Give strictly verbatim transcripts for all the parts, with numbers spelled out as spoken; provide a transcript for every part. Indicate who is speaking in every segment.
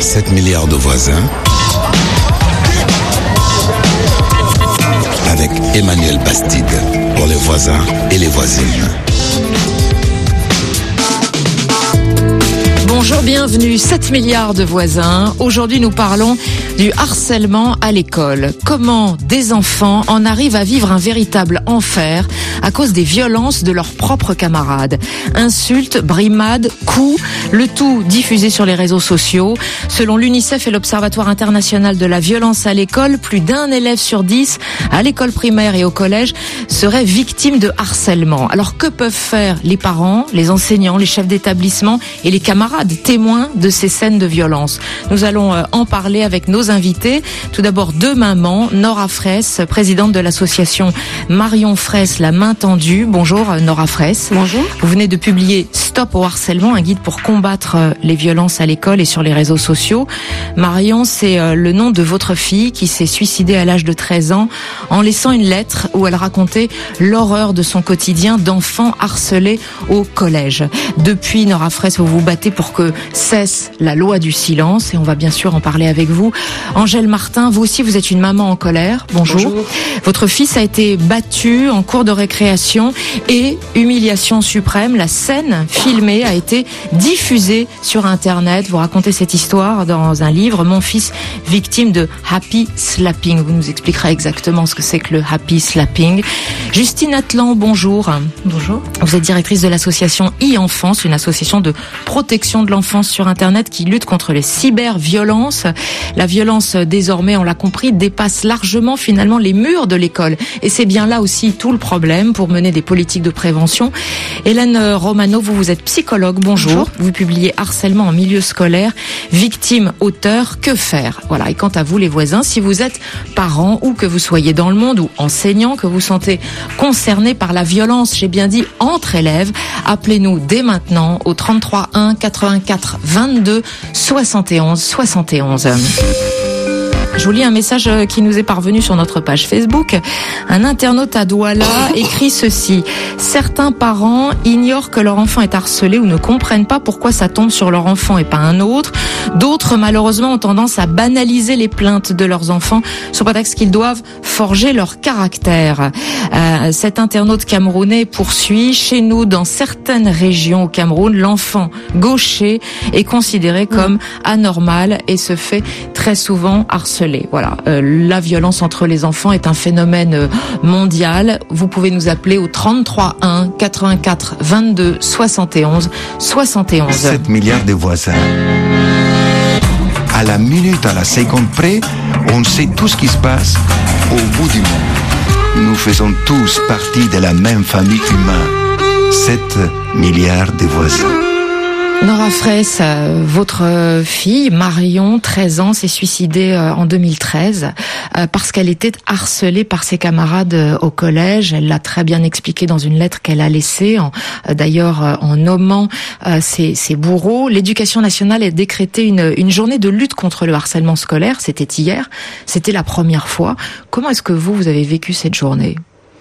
Speaker 1: sept milliards de voisins avec Emmanuel Bastide pour les voisins et les voisines.
Speaker 2: Bonjour, bienvenue, sept milliards de voisins. Aujourd'hui, nous parlons du harcèlement à l'école. Comment des enfants en arrivent à vivre un véritable enfer à cause des violences de leurs propres camarades. Insultes, brimades, coups, le tout diffusé sur les réseaux sociaux. Selon l'UNICEF et l'Observatoire international de la violence à l'école, plus d'un élève sur dix à l'école primaire et au collège serait victime de harcèlement. Alors que peuvent faire les parents, les enseignants, les chefs d'établissement et les camarades témoins de ces scènes de violence? Nous allons en parler avec nos invités. Tout d'abord, deux mamans. Nora Fraisse, présidente de l'association Marion Fraisse, la main tendue. Bonjour Nora Fraisse.
Speaker 3: Bonjour.
Speaker 2: Vous venez de publier Stop au harcèlement, un guide pour combattre les violences à l'école et sur les réseaux sociaux. Marion, c'est le nom de votre fille qui s'est suicidée à l'âge de treize ans en laissant une lettre où elle racontait l'horreur de son quotidien d'enfants harcelés au collège. Depuis, Nora Fraisse, vous vous battez pour que cesse la loi du silence et on va bien sûr en parler avec vous. Angèle Martin, vous aussi vous êtes une maman en colère. Bonjour. Bonjour. Votre fils a été battu en cours de récréation et humiliation suprême. La scène filmée a été diffusée sur Internet. Vous racontez cette histoire dans un livre, Mon fils victime de happy slapping. Vous nous expliquerez exactement ce que c'est que le happy slapping. Justine Atlan, bonjour.
Speaker 3: Bonjour.
Speaker 2: Vous êtes directrice de l'association e-Enfance, une association de protection de l'enfance sur Internet qui lutte contre les cyberviolences. La violence, désormais, on l'a compris, dépasse largement finalement les murs de l'école. Et c'est bien là aussi tout le problème pour mener des politiques de prévention. Hélène Romano, vous, vous êtes psychologue. Bonjour. Bonjour. Vous publiez Harcèlement en milieu scolaire, victime, auteur, que faire? Voilà. Et quant à vous, les voisins, si vous êtes parents ou que vous soyez dans le monde ou enseignants, que vous sentez concernés par la violence, j'ai bien dit entre élèves, appelez-nous dès maintenant au trente-trois un quatre-vingt-quatre vingt-deux soixante et onze soixante et onze. Je vous lis un message qui nous est parvenu sur notre page Facebook. Un internaute à Douala écrit ceci. Certains parents ignorent que leur enfant est harcelé ou ne comprennent pas pourquoi ça tombe sur leur enfant et pas un autre. D'autres, malheureusement, ont tendance à banaliser les plaintes de leurs enfants sous prétexte qu'ils doivent forger leur caractère. Euh, cet internaute camerounais poursuit. Chez nous, dans certaines régions au Cameroun, l'enfant gaucher est considéré comme anormal et se fait très souvent harceler. Voilà, euh, la violence entre les enfants est un phénomène mondial. Vous pouvez nous appeler au trente-trois un quatre-vingt-quatre vingt-deux soixante et onze soixante et onze.
Speaker 4: sept milliards de voisins. À la minute, à la seconde près, on sait tout ce qui se passe au bout du monde. Nous faisons tous partie de la même famille humaine. sept milliards de voisins.
Speaker 2: Nora Fraisse, votre fille Marion, treize ans, s'est suicidée en deux mille treize parce qu'elle était harcelée par ses camarades au collège. Elle l'a très bien expliqué dans une lettre qu'elle a laissée, en, d'ailleurs en nommant ses, ses bourreaux. L'éducation nationale a décrété une, une journée de lutte contre le harcèlement scolaire. C'était hier, c'était la première fois. Comment est-ce que vous, vous avez vécu cette journée ?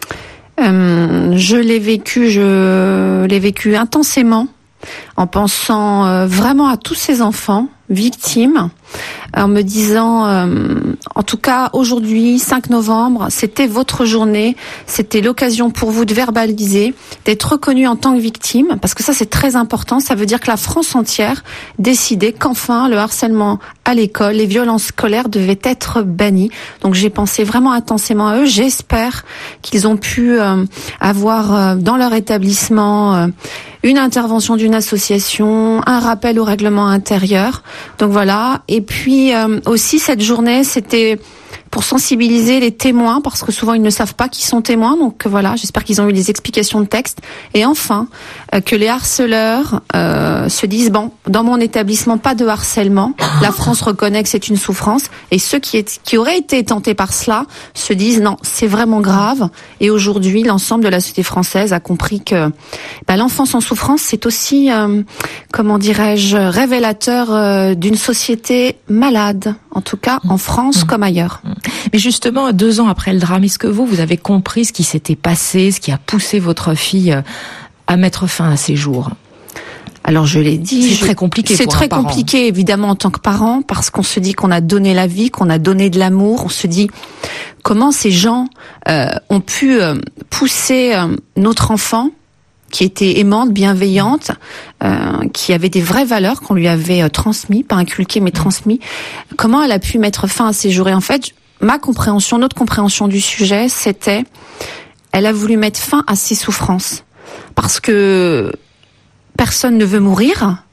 Speaker 3: euh, Je l'ai vécu, je l'ai vécu intensément. En pensant euh, vraiment à tous ces enfants victimes, en me disant, euh, en tout cas aujourd'hui, cinq novembre, c'était votre journée, c'était l'occasion pour vous de verbaliser, d'être reconnu en tant que victime, parce que ça c'est très important, ça veut dire que la France entière décidait qu'enfin le harcèlement à l'école, les violences scolaires devaient être bannies. Donc j'ai pensé vraiment intensément à eux, j'espère qu'ils ont pu euh, avoir euh, dans leur établissement euh, une intervention d'une association, un rappel au règlement intérieur. Donc voilà. Et puis euh, aussi cette journée, c'était pour sensibiliser les témoins, parce que souvent ils ne savent pas qui sont témoins. Donc voilà, j'espère qu'ils ont eu des explications de texte. Et enfin, euh, que les harceleurs euh, se disent, bon, dans mon établissement, pas de harcèlement. La France reconnaît que c'est une souffrance. Et ceux qui, est, qui auraient été tentés par cela se disent, non, c'est vraiment grave. Et aujourd'hui, l'ensemble de la société française a compris que bah, l'enfance en souffrance, c'est aussi, euh, comment dirais-je, révélateur euh, d'une société malade. En tout cas, en France mmh. comme ailleurs.
Speaker 2: Mais justement, deux ans après le drame, est-ce que vous, vous avez compris ce qui s'était passé, ce qui a poussé votre fille à mettre fin à ses jours ?
Speaker 3: Alors je l'ai dit,
Speaker 2: c'est
Speaker 3: je...
Speaker 2: très compliqué.
Speaker 3: C'est
Speaker 2: pour
Speaker 3: très
Speaker 2: un parent.
Speaker 3: compliqué évidemment en tant que parent, parce qu'on se dit qu'on a donné la vie, qu'on a donné de l'amour. On se dit comment ces gens euh, ont pu euh, pousser euh, notre enfant, qui était aimante, bienveillante, euh, qui avait des vraies valeurs qu'on lui avait euh, transmis, pas inculquées mais transmis. Comment elle a pu mettre fin à ces jours? Et en fait, ma compréhension, notre compréhension du sujet, c'était, elle a voulu mettre fin à ses souffrances, parce que personne ne veut mourir,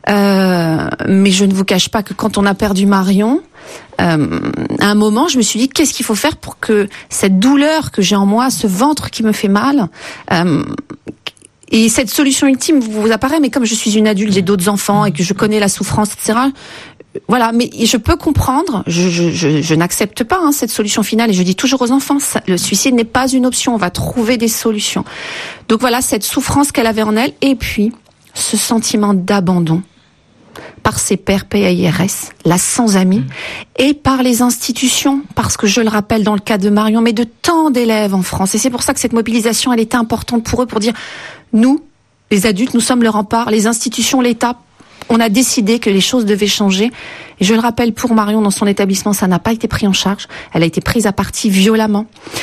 Speaker 3: euh, mais je ne vous cache pas que quand on a perdu Marion, euh, à un moment, je me suis dit, qu'est-ce qu'il faut faire pour que cette douleur que j'ai en moi, ce ventre qui me fait mal, euh, et cette solution ultime vous apparaît, mais comme je suis une adulte, j'ai d'autres enfants et que je connais la souffrance, et cetera. Voilà, mais je peux comprendre, je, je, je, je n'accepte pas hein, cette solution finale, et je dis toujours aux enfants, ça, le suicide n'est pas une option, on va trouver des solutions. Donc voilà, cette souffrance qu'elle avait en elle, et puis ce sentiment d'abandon par ses pairs P A I R S, la sans amis, mmh. et par les institutions, parce que je le rappelle dans le cas de Marion, mais de tant d'élèves en France, et c'est pour ça que cette mobilisation, elle était importante pour eux, pour dire, nous, les adultes, nous sommes le rempart, les institutions, l'État, on a décidé que les choses devaient changer. Et je le rappelle, pour Marion, dans son établissement, ça n'a pas été pris en charge. Elle a été prise à partie violemment.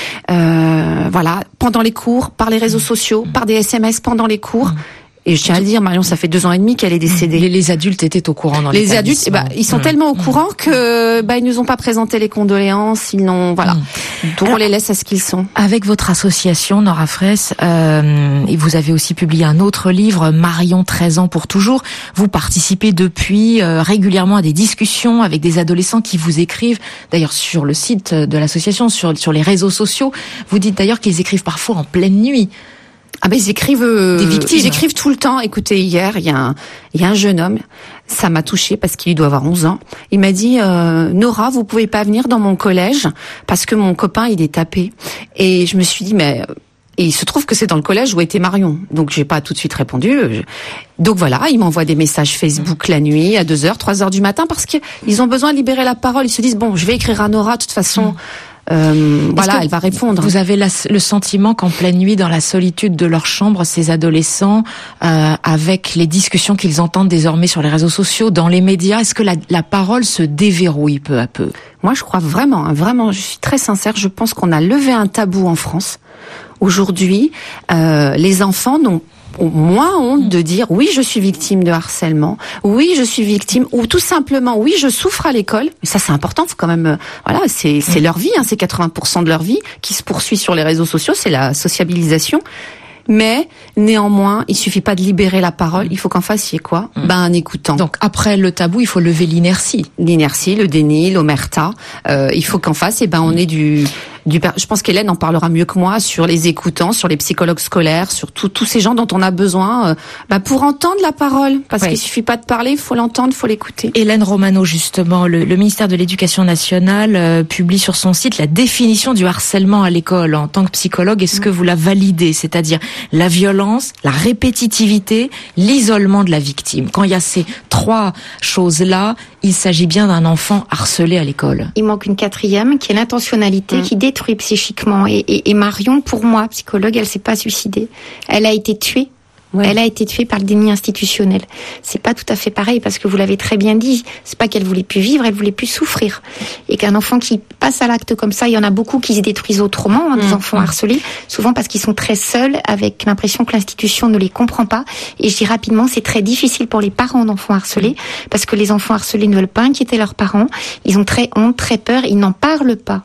Speaker 3: Euh, voilà, pendant les cours, par les réseaux sociaux, par des S M S pendant les cours. Et je tiens à le dire, Marion, ça fait deux ans et demi qu'elle est décédée.
Speaker 2: Les, les adultes étaient au courant dans
Speaker 3: les adultes, eh ben, ils sont mmh. tellement au courant que bah ils nous ont pas présenté les condoléances, ils n'ont voilà. Mmh. Donc Alors, on les laisse à ce qu'ils sont.
Speaker 2: Avec votre association Nora Fraisse, euh, et vous avez aussi publié un autre livre, Marion, treize ans pour toujours. Vous participez depuis euh, régulièrement à des discussions avec des adolescents qui vous écrivent. D'ailleurs sur le site de l'association, sur sur les réseaux sociaux, vous dites d'ailleurs qu'ils écrivent parfois en pleine nuit.
Speaker 3: Ah ben ils écrivent euh,
Speaker 2: des victimes.
Speaker 3: Ils écrivent tout le temps. Écoutez, hier, il y a un il y a un jeune homme, ça m'a touchée parce qu'il doit avoir onze ans. Il m'a dit euh, Nora, vous pouvez pas venir dans mon collège parce que mon copain, il est tapé. Et je me suis dit mais et il se trouve que c'est dans le collège où était Marion. Donc j'ai pas tout de suite répondu. Donc voilà, il m'envoie des messages Facebook la nuit à deux heures, trois heures du matin parce qu'ils ont besoin de libérer la parole. Ils se disent bon, je vais écrire à Nora de toute façon. Mmh. Euh, voilà, elle va répondre.
Speaker 2: Vous avez la, le sentiment qu'en pleine nuit, dans la solitude de leur chambre, ces adolescents, euh, avec les discussions qu'ils entendent désormais sur les réseaux sociaux, dans les médias, est-ce que la, la parole se déverrouille peu à peu?
Speaker 3: Moi, je crois vraiment, hein, vraiment, je suis très sincère, je pense qu'on a levé un tabou en France. Aujourd'hui, euh, les enfants n'ont ont moins honte de dire oui, je suis victime de harcèlement, oui, je suis victime, ou tout simplement oui, je souffre à l'école. Mais ça, c'est important, faut quand même, euh, voilà, c'est c'est leur vie, hein, c'est quatre-vingts pour cent de leur vie qui se poursuit sur les réseaux sociaux, c'est la sociabilisation. Mais néanmoins, il suffit pas de libérer la parole, il faut qu'en face il y ait quoi? Mmh. Ben un écoutant.
Speaker 2: Donc après le tabou, il faut lever l'inertie,
Speaker 3: l'inertie, le déni, l'omerta. Euh, il faut qu'en face, et ben on ait du Du, je pense qu'Hélène en parlera mieux que moi sur les écoutants, sur les psychologues scolaires, sur tout, tous ces gens dont on a besoin euh, bah pour entendre la parole. Parce ouais. qu'il suffit pas de parler, il faut l'entendre, il faut l'écouter.
Speaker 2: Hélène Romano, justement, le, le ministère de l'Éducation nationale euh, publie sur son site la définition du harcèlement à l'école. En tant que psychologue, est-ce mmh. que vous la validez? C'est-à-dire la violence, la répétitivité, l'isolement de la victime. Quand il y a ces trois choses-là, il s'agit bien d'un enfant harcelé à l'école.
Speaker 5: Il manque une quatrième, qui est l'intentionnalité, mmh. qui détruit psychiquement. Et, et, et Marion, pour moi, psychologue, elle s'est pas suicidée. Elle a été tuée. Ouais. Elle a été tuée par le déni institutionnel. C'est pas tout à fait pareil parce que vous l'avez très bien dit. C'est pas qu'elle voulait plus vivre, elle voulait plus souffrir. Et qu'un enfant qui passe à l'acte comme ça, il y en a beaucoup qui se détruisent autrement, hein, des mmh. enfants harcelés, souvent parce qu'ils sont très seuls, avec l'impression que l'institution ne les comprend pas. Et je dis rapidement, c'est très difficile pour les parents d'enfants harcelés parce que les enfants harcelés ne veulent pas inquiéter leurs parents. Ils ont très honte, très peur, ils n'en parlent pas.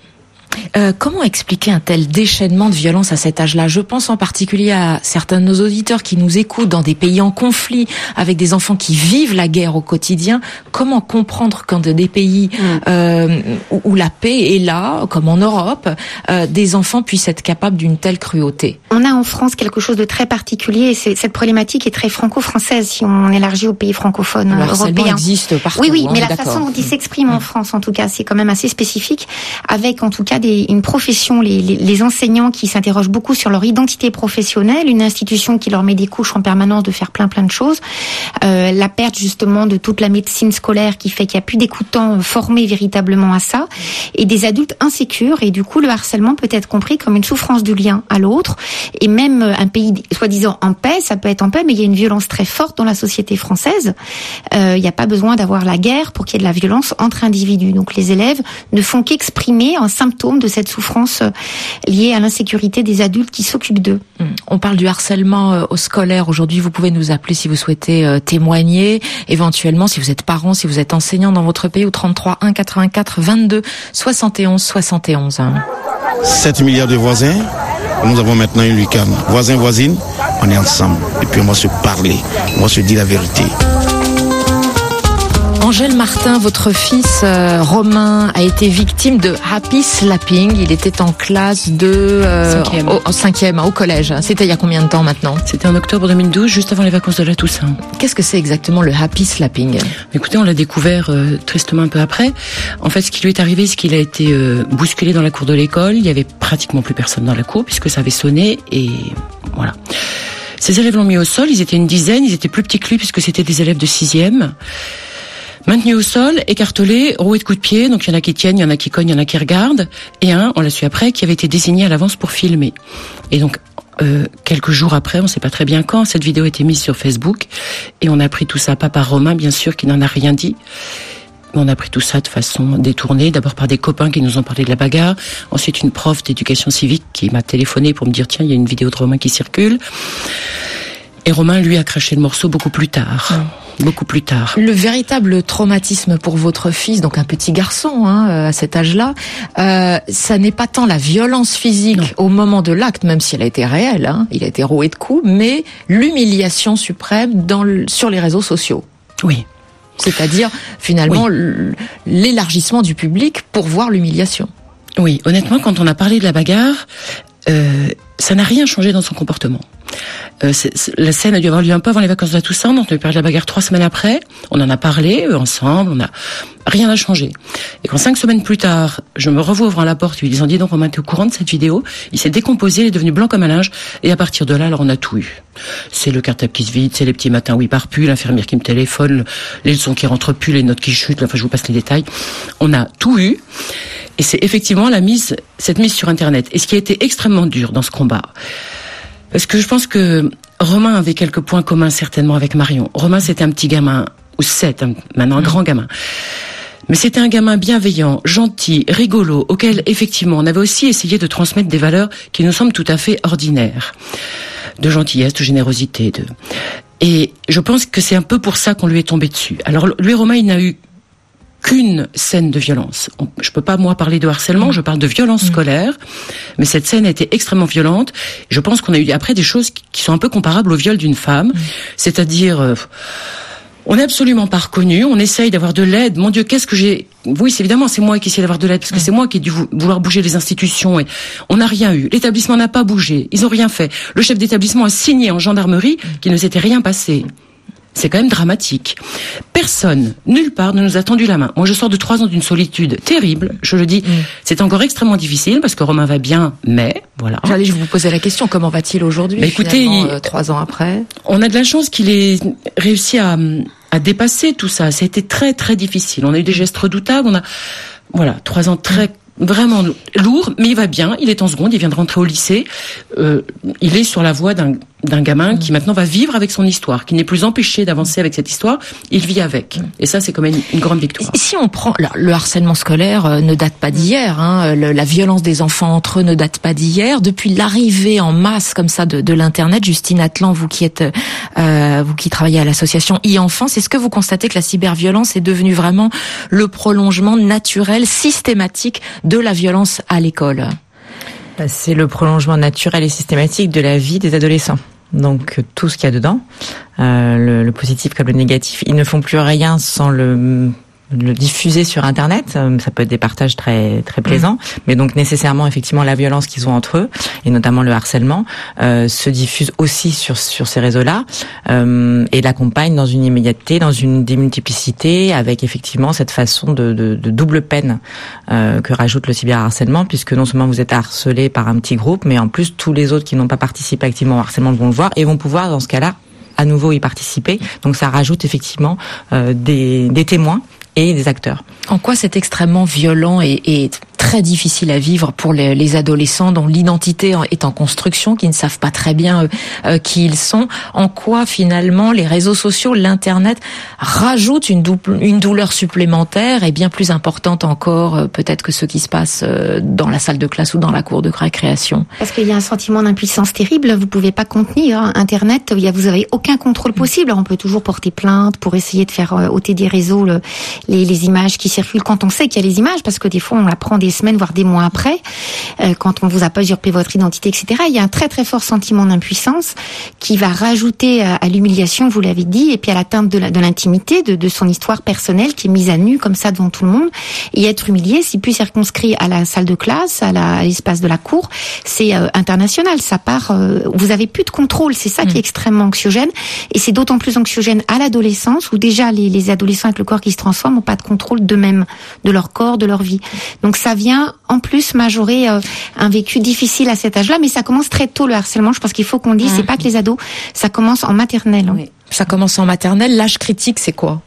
Speaker 2: Euh, comment expliquer un tel déchaînement de violence à cet âge-là? Je pense en particulier à certains de nos auditeurs qui nous écoutent dans des pays en conflit, avec des enfants qui vivent la guerre au quotidien. Comment comprendre quand des pays euh, où, où la paix est là, comme en Europe, euh, des enfants puissent être capables d'une telle cruauté?
Speaker 5: On a en France quelque chose de très particulier, et c'est, cette problématique est très franco-française si on élargit aux pays francophones
Speaker 2: le
Speaker 5: européens.
Speaker 2: Existe partout.
Speaker 5: Oui, oui,
Speaker 2: hein,
Speaker 5: mais la
Speaker 2: d'accord.
Speaker 5: façon dont il s'exprime en France, en tout cas, c'est quand même assez spécifique, avec en tout cas des, une profession, les, les, les enseignants qui s'interrogent beaucoup sur leur identité professionnelle, une institution qui leur met des couches en permanence de faire plein plein de choses, euh, la perte justement de toute la médecine scolaire qui fait qu'il n'y a plus d'écoutants formés véritablement à ça, et des adultes insécures, et du coup le harcèlement peut être compris comme une souffrance du lien à l'autre, et même un pays soi-disant en paix, ça peut être en paix, mais il y a une violence très forte dans la société française. Euh, il n'y a pas besoin d'avoir la guerre pour qu'il y ait de la violence entre individus. Donc les élèves ne font qu'exprimer un symptôme de cette souffrance liée à l'insécurité des adultes qui s'occupent d'eux.
Speaker 2: On parle du harcèlement au scolaire. Aujourd'hui, vous pouvez nous appeler si vous souhaitez témoigner. Éventuellement, si vous êtes parent, si vous êtes enseignant dans votre pays, au trente-trois un quatre-vingt-quatre vingt-deux soixante et onze soixante et onze.
Speaker 1: sept milliards de voisins, nous avons maintenant une lucarne. Voisins, voisines, on est ensemble. Et puis on va se parler, on va se dire la vérité.
Speaker 2: Angèle Martin, votre fils euh, Romain a été victime de happy slapping. Il était en classe de euh, cinquième. Au, au cinquième, au collège. C'était il y a combien de temps maintenant?
Speaker 6: C'était en octobre deux mille douze, juste avant les vacances de la Toussaint.
Speaker 2: Qu'est-ce que c'est exactement le happy slapping?
Speaker 6: Écoutez, on l'a découvert euh, tristement un peu après. En fait, ce qui lui est arrivé, c'est qu'il a été euh, bousculé dans la cour de l'école. Il y avait pratiquement plus personne dans la cour puisque ça avait sonné et voilà. Ces élèves l'ont mis au sol. Ils étaient une dizaine. Ils étaient plus petits que lui puisque c'était des élèves de sixième. Maintenu au sol, écartelé, roué de coups de pied, donc il y en a qui tiennent, il y en a qui cognent, il y en a qui regardent, et un, on l'a su après, qui avait été désigné à l'avance pour filmer. Et donc, euh, quelques jours après, on ne sait pas très bien quand, cette vidéo a été mise sur Facebook, et on a appris tout ça, pas par Romain, bien sûr, qui n'en a rien dit, mais on a appris tout ça de façon détournée, d'abord par des copains qui nous ont parlé de la bagarre, ensuite une prof d'éducation civique qui m'a téléphoné pour me dire, tiens, il y a une vidéo de Romain qui circule, et Romain, lui, a craché le morceau beaucoup plus tard. Mmh. Beaucoup plus tard.
Speaker 2: Le véritable traumatisme pour votre fils, donc un petit garçon hein, à cet âge-là, euh, ça n'est pas tant la violence physique non. au moment de l'acte, même si elle a été réelle, hein, il a été roué de coups, mais l'humiliation suprême dans le, sur les réseaux sociaux.
Speaker 6: Oui.
Speaker 2: C'est-à-dire, finalement, oui. l'élargissement du public pour voir l'humiliation.
Speaker 6: Oui, honnêtement, quand on a parlé de la bagarre, euh, ça n'a rien changé dans son comportement. Euh, c'est, c'est, la scène a dû avoir lieu un peu avant les vacances de la Toussaint, donc on a parlé de la bagarre trois semaines après. On en a parlé eux, ensemble, on a rien n'a changé. Et quand cinq semaines plus tard, je me revois ouvrant la porte, lui disant dis donc Romain, t'es au courant de cette vidéo? Il s'est décomposé, il est devenu blanc comme un linge, et à partir de là, alors on a tout eu. C'est le cartable qui se vide, c'est les petits matins où il part plus, l'infirmière qui me téléphone, les leçons qui rentrent plus, les notes qui chutent, enfin je vous passe les détails. On a tout eu. Et c'est effectivement la mise, cette mise sur Internet. Et ce qui a été extrêmement dur dans ce combat. Parce que je pense que Romain avait quelques points communs certainement avec Marion. Romain, c'était un petit gamin, ou c'est un, maintenant un grand gamin. Mais c'était un gamin bienveillant, gentil, rigolo, auquel effectivement on avait aussi essayé de transmettre des valeurs qui nous semblent tout à fait ordinaires. De gentillesse, de générosité. De... Et je pense que c'est un peu pour ça qu'on lui est tombé dessus. Alors lui, Romain, il n'a eu qu'une scène de violence. Je peux pas, moi, parler de harcèlement, mmh. je parle de violence mmh. scolaire, mais cette scène a été extrêmement violente. Je pense qu'on a eu après des choses qui sont un peu comparables au viol d'une femme, mmh. c'est-à-dire... Euh, on n'est absolument pas reconnu, on essaye d'avoir de l'aide. Mon Dieu, qu'est-ce que j'ai... Oui, c'est évidemment, c'est moi qui essaie d'avoir de l'aide, parce que mmh. c'est moi qui ai dû vouloir bouger les institutions. Et on n'a rien eu. L'établissement n'a pas bougé. Ils ont rien fait. Le chef d'établissement a signé en gendarmerie mmh. qu'il ne s'était rien passé. C'est quand même dramatique. Personne, nulle part, ne nous a tendu la main. Moi, je sors de trois ans d'une solitude terrible. Je le dis, mmh. c'est encore extrêmement difficile parce que Romain va bien, mais voilà.
Speaker 2: J'allais je vous poser la question, comment va-t-il aujourd'hui?
Speaker 6: Bah, écoutez, il,
Speaker 2: euh, trois ans après.
Speaker 6: On a de la chance qu'il ait réussi à, à dépasser tout ça. Ça a été très très difficile. On a eu des gestes redoutables. On a, voilà, trois ans très vraiment lourd, mais il va bien. Il est en seconde. Il vient de rentrer au lycée. Euh, il est sur la voie d'un d'un gamin qui maintenant va vivre avec son histoire, qui n'est plus empêché d'avancer avec cette histoire, il vit avec. Et ça, c'est quand même une grande victoire.
Speaker 2: Si on prend le harcèlement scolaire euh, ne date pas d'hier, hein, le, la violence des enfants entre eux ne date pas d'hier. Depuis l'arrivée en masse comme ça de, de l'internet, Justine Atlan, vous qui êtes, euh, vous qui travaillez à l'association e-Enfance, est-ce que vous constatez que la cyberviolence est devenue vraiment le prolongement naturel, systématique de la violence à l'école?
Speaker 7: C'est le prolongement naturel et systématique de la vie des adolescents. Donc tout ce qu'il y a dedans, euh, le, le positif comme le négatif, ils ne font plus rien sans le le diffuser sur Internet. Ça peut être des partages très très plaisants, mmh. mais donc nécessairement effectivement la violence qu'ils ont entre eux et notamment le harcèlement euh, se diffuse aussi sur sur ces réseaux-là euh, et l'accompagne dans une immédiateté, dans une démultiplicité, avec effectivement cette façon de, de, de double peine euh, que rajoute le cyberharcèlement, puisque non seulement vous êtes harcelé par un petit groupe, mais en plus tous les autres qui n'ont pas participé activement au harcèlement vont le voir et vont pouvoir dans ce cas-là à nouveau y participer. Donc ça rajoute effectivement euh, des, des témoins et des acteurs.
Speaker 2: En quoi c'est extrêmement violent et, et très difficile à vivre pour les, les adolescents dont l'identité est en construction, qui ne savent pas très bien euh, qui ils sont? En quoi finalement les réseaux sociaux, l'internet rajoutent une, double, une douleur supplémentaire et bien plus importante encore euh, peut-être que ce qui se passe euh, dans la salle de classe ou dans la cour de récréation?
Speaker 5: Parce qu'il y a un sentiment d'impuissance terrible, vous pouvez pas contenir. Hein. Internet, il y a, vous avez aucun contrôle possible. Alors, on peut toujours porter plainte pour essayer de faire euh, ôter des réseaux le, les, les images qui circulent quand on sait qu'il y a les images, parce que des fois on apprend des semaines voire des mois après, euh, quand on vous a pas usurpé votre identité, et cetera. Il y a un très très fort sentiment d'impuissance qui va rajouter à, à l'humiliation, vous l'avez dit, et puis à l'atteinte de, la, de l'intimité, de, de son histoire personnelle qui est mise à nu comme ça devant tout le monde. Et être humilié, c'est plus circonscrit à la salle de classe, à, la, à l'espace de la cour, c'est euh, international. Ça part, euh, vous avez plus de contrôle. C'est ça mmh. qui est extrêmement anxiogène, et c'est d'autant plus anxiogène à l'adolescence où déjà les, les adolescents avec le corps qui se transforme n'ont pas de contrôle d'eux-mêmes, de leur corps, de leur vie. Donc ça vient en plus majorer euh, un vécu difficile à cet âge-là, mais ça commence très tôt le harcèlement. Je pense qu'il faut qu'on dise, mmh. c'est pas que les ados, ça commence en maternelle. Hein.
Speaker 2: Oui. Ça commence en maternelle. L'âge critique, c'est quoi?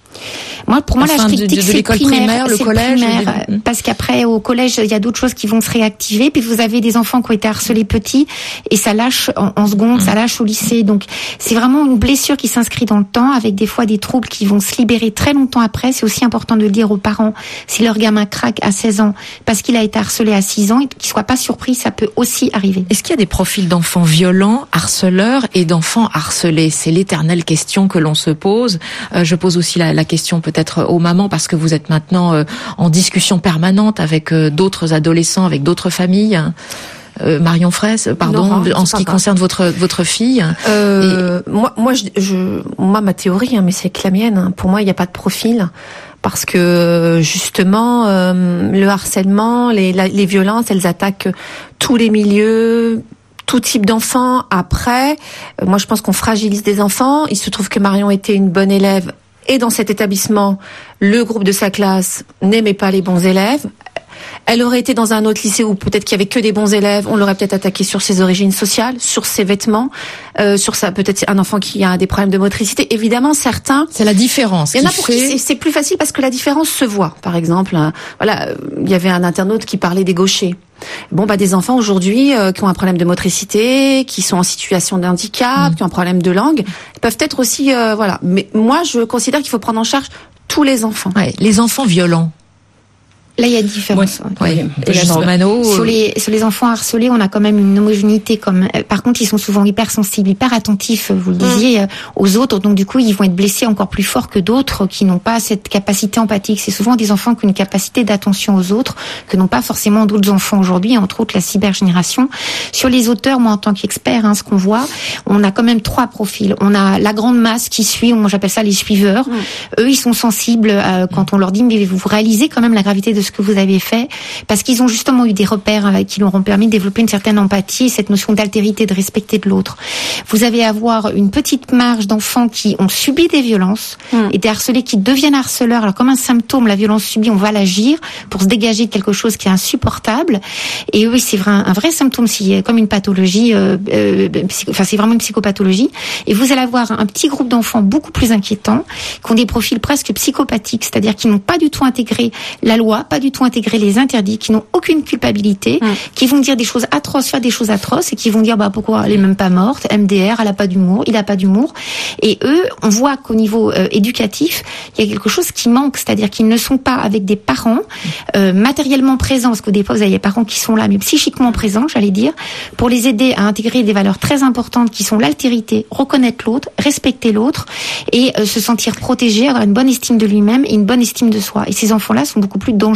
Speaker 5: Moi, pour moi, l'âge critique, c'est
Speaker 2: l'école
Speaker 5: primaire,
Speaker 2: primaire, le
Speaker 5: c'est
Speaker 2: collège,
Speaker 5: primaire,
Speaker 2: le...
Speaker 5: parce qu'après, au collège, il y a d'autres choses qui vont se réactiver. Puis vous avez des enfants qui ont été harcelés petits, et ça lâche en, en seconde, ça lâche au lycée. Donc, c'est vraiment une blessure qui s'inscrit dans le temps, avec des fois des troubles qui vont se libérer très longtemps après. C'est aussi important de le dire aux parents. Si leur gamin craque à seize ans, parce qu'il a été harcelé à six ans, qu'ils soient pas surpris, ça peut aussi arriver.
Speaker 2: Est-ce qu'il y a des profils d'enfants violents, harceleurs, et d'enfants harcelés? C'est l'éternelle question que l'on se pose. Euh, je pose aussi la, la question peut-être aux mamans, parce que vous êtes maintenant euh, en discussion permanente avec euh, d'autres adolescents, avec d'autres familles. Euh, Marion Fraisse, pardon, non, en ce qui pas. concerne votre votre fille.
Speaker 3: Euh, Et... Moi, moi, je, je, moi, ma théorie, hein, mais c'est que la mienne. Hein, pour moi, il n'y a pas de profil. Parce que justement, euh, le harcèlement, les, la, les violences, elles attaquent tous les milieux, tout type d'enfants. Après, euh, moi, je pense qu'on fragilise des enfants. Il se trouve que Marion était une bonne élève. Et dans cet établissement, le groupe de sa classe n'aimait pas les bons élèves. Elle aurait été dans un autre lycée où peut-être qu'il y avait que des bons élèves, on l'aurait peut-être attaqué sur ses origines sociales, sur ses vêtements, euh, sur sa peut-être un enfant qui a des problèmes de motricité. Évidemment, certains.
Speaker 2: C'est la différence.
Speaker 3: Il y en a pour fait... qui c'est plus facile parce que la différence se voit. Par exemple, euh, voilà, il y avait un internaute qui parlait des gauchers. Bon, bah des enfants aujourd'hui euh, qui ont un problème de motricité, qui sont en situation de handicap, mmh. qui ont un problème de langue, peuvent être aussi, euh, voilà. Mais moi, je considère qu'il faut prendre en charge tous les enfants.
Speaker 2: Ouais, les enfants violents.
Speaker 5: Là, il y a différence.
Speaker 2: Ouais. Ouais. Et là, Romano,
Speaker 5: sur les sur les enfants harcelés, on a quand même une homogénéité. Comme par contre, ils sont souvent hypersensibles, hyper attentifs. Vous le disiez mmh. aux autres. Donc du coup, ils vont être blessés encore plus fort que d'autres qui n'ont pas cette capacité empathique. C'est souvent des enfants qui ont une capacité d'attention aux autres que n'ont pas forcément d'autres enfants aujourd'hui, entre autres la cybergénération. Sur les auteurs, moi en tant qu'expert, hein, ce qu'on voit, on a quand même trois profils. On a la grande masse qui suit. Moi, j'appelle ça les suiveurs. Mmh. Eux, ils sont sensibles euh, quand on leur dit mais vous réalisez quand même la gravité de ce que vous avez fait, parce qu'ils ont justement eu des repères qui leur ont permis de développer une certaine empathie, cette notion d'altérité, de respecter de l'autre. Vous avez à avoir une petite marge d'enfants qui ont subi des violences mmh. et des harcelés qui deviennent harceleurs. Alors comme un symptôme, la violence subie, on va l'agir pour se dégager de quelque chose qui est insupportable. Et oui, c'est vrai, un vrai symptôme, c'est comme une pathologie, euh, euh, psycho, enfin c'est vraiment une psychopathologie. Et vous allez avoir un petit groupe d'enfants beaucoup plus inquiétants, qui ont des profils presque psychopathiques, c'est-à-dire qui n'ont pas du tout intégré la loi, pas du tout intégrer les interdits, qui n'ont aucune culpabilité, mmh. qui vont dire des choses atroces, faire des choses atroces, et qui vont dire bah pourquoi elle est même pas morte, M D R, elle a pas d'humour, il a pas d'humour. Et eux, on voit qu'au niveau euh, éducatif, il y a quelque chose qui manque, c'est-à-dire qu'ils ne sont pas avec des parents euh, matériellement présents, parce que des fois vous avez des parents qui sont là, mais psychiquement présents, j'allais dire, pour les aider à intégrer des valeurs très importantes qui sont l'altérité, reconnaître l'autre, respecter l'autre, et euh, se sentir protégé, avoir une bonne estime de lui-même et une bonne estime de soi. Et ces enfants-là sont beaucoup plus dangereux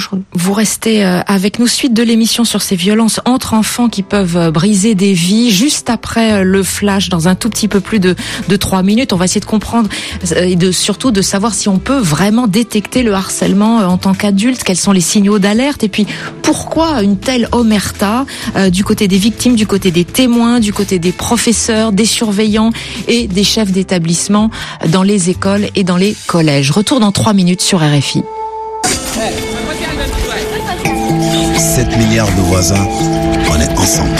Speaker 5: dangereux.
Speaker 2: Vous restez avec nous, suite de l'émission sur ces violences entre enfants qui peuvent briser des vies. Juste après le flash, dans un tout petit peu plus de, de trois minutes, on va essayer de comprendre et de, surtout de savoir si on peut vraiment détecter le harcèlement en tant qu'adulte, quels sont les signaux d'alerte et puis pourquoi une telle omerta euh, du côté des victimes, du côté des témoins, du côté des professeurs, des surveillants et des chefs d'établissement dans les écoles et dans les collèges. Retour dans trois minutes sur R F I.
Speaker 8: sept milliards de voisins, on est ensemble.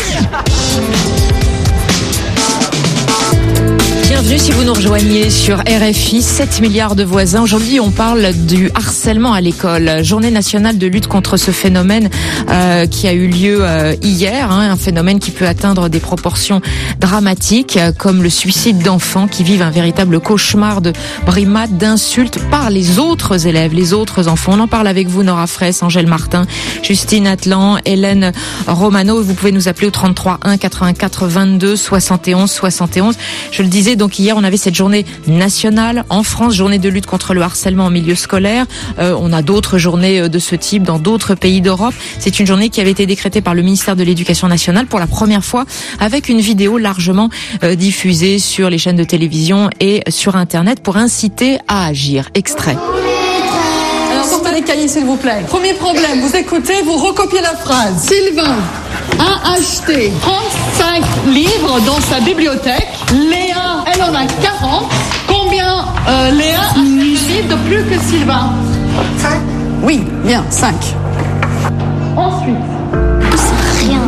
Speaker 2: Bienvenue si vous nous rejoignez sur R F I, sept milliards de voisins. Aujourd'hui, on parle du harcèlement à l'école. Journée nationale de lutte contre ce phénomène euh, qui a eu lieu euh, hier, hein, un phénomène qui peut atteindre des proportions dramatiques, euh, comme le suicide d'enfants qui vivent un véritable cauchemar de brimades, d'insultes par les autres élèves, les autres enfants. On en parle avec vous, Nora Fraisse, Angèle Martin, Justine Atlan, Hélène Romano. Vous pouvez nous appeler au trente-trois un quatre-vingt-quatre vingt-deux soixante et onze soixante et onze. Je le disais, donc hier, on avait cette journée nationale en France, journée de lutte contre le harcèlement en milieu scolaire. Euh, on a d'autres journées de ce type dans d'autres pays d'Europe. C'est une journée qui avait été décrétée par le ministère de l'Éducation nationale pour la première fois avec une vidéo largement euh, diffusée sur les chaînes de télévision et sur Internet pour inciter à agir. Extrait.
Speaker 9: Alors, sortez les cahiers, s'il vous plaît. Premier problème, vous écoutez, vous recopiez la phrase. Sylvain a acheté trente-cinq livres dans sa bibliothèque. Léa, elle en a quarante. Combien euh, Léa a de livres de plus que Sylvain? cinq. Oui, bien, cinq. Ensuite.
Speaker 10: C'est rien.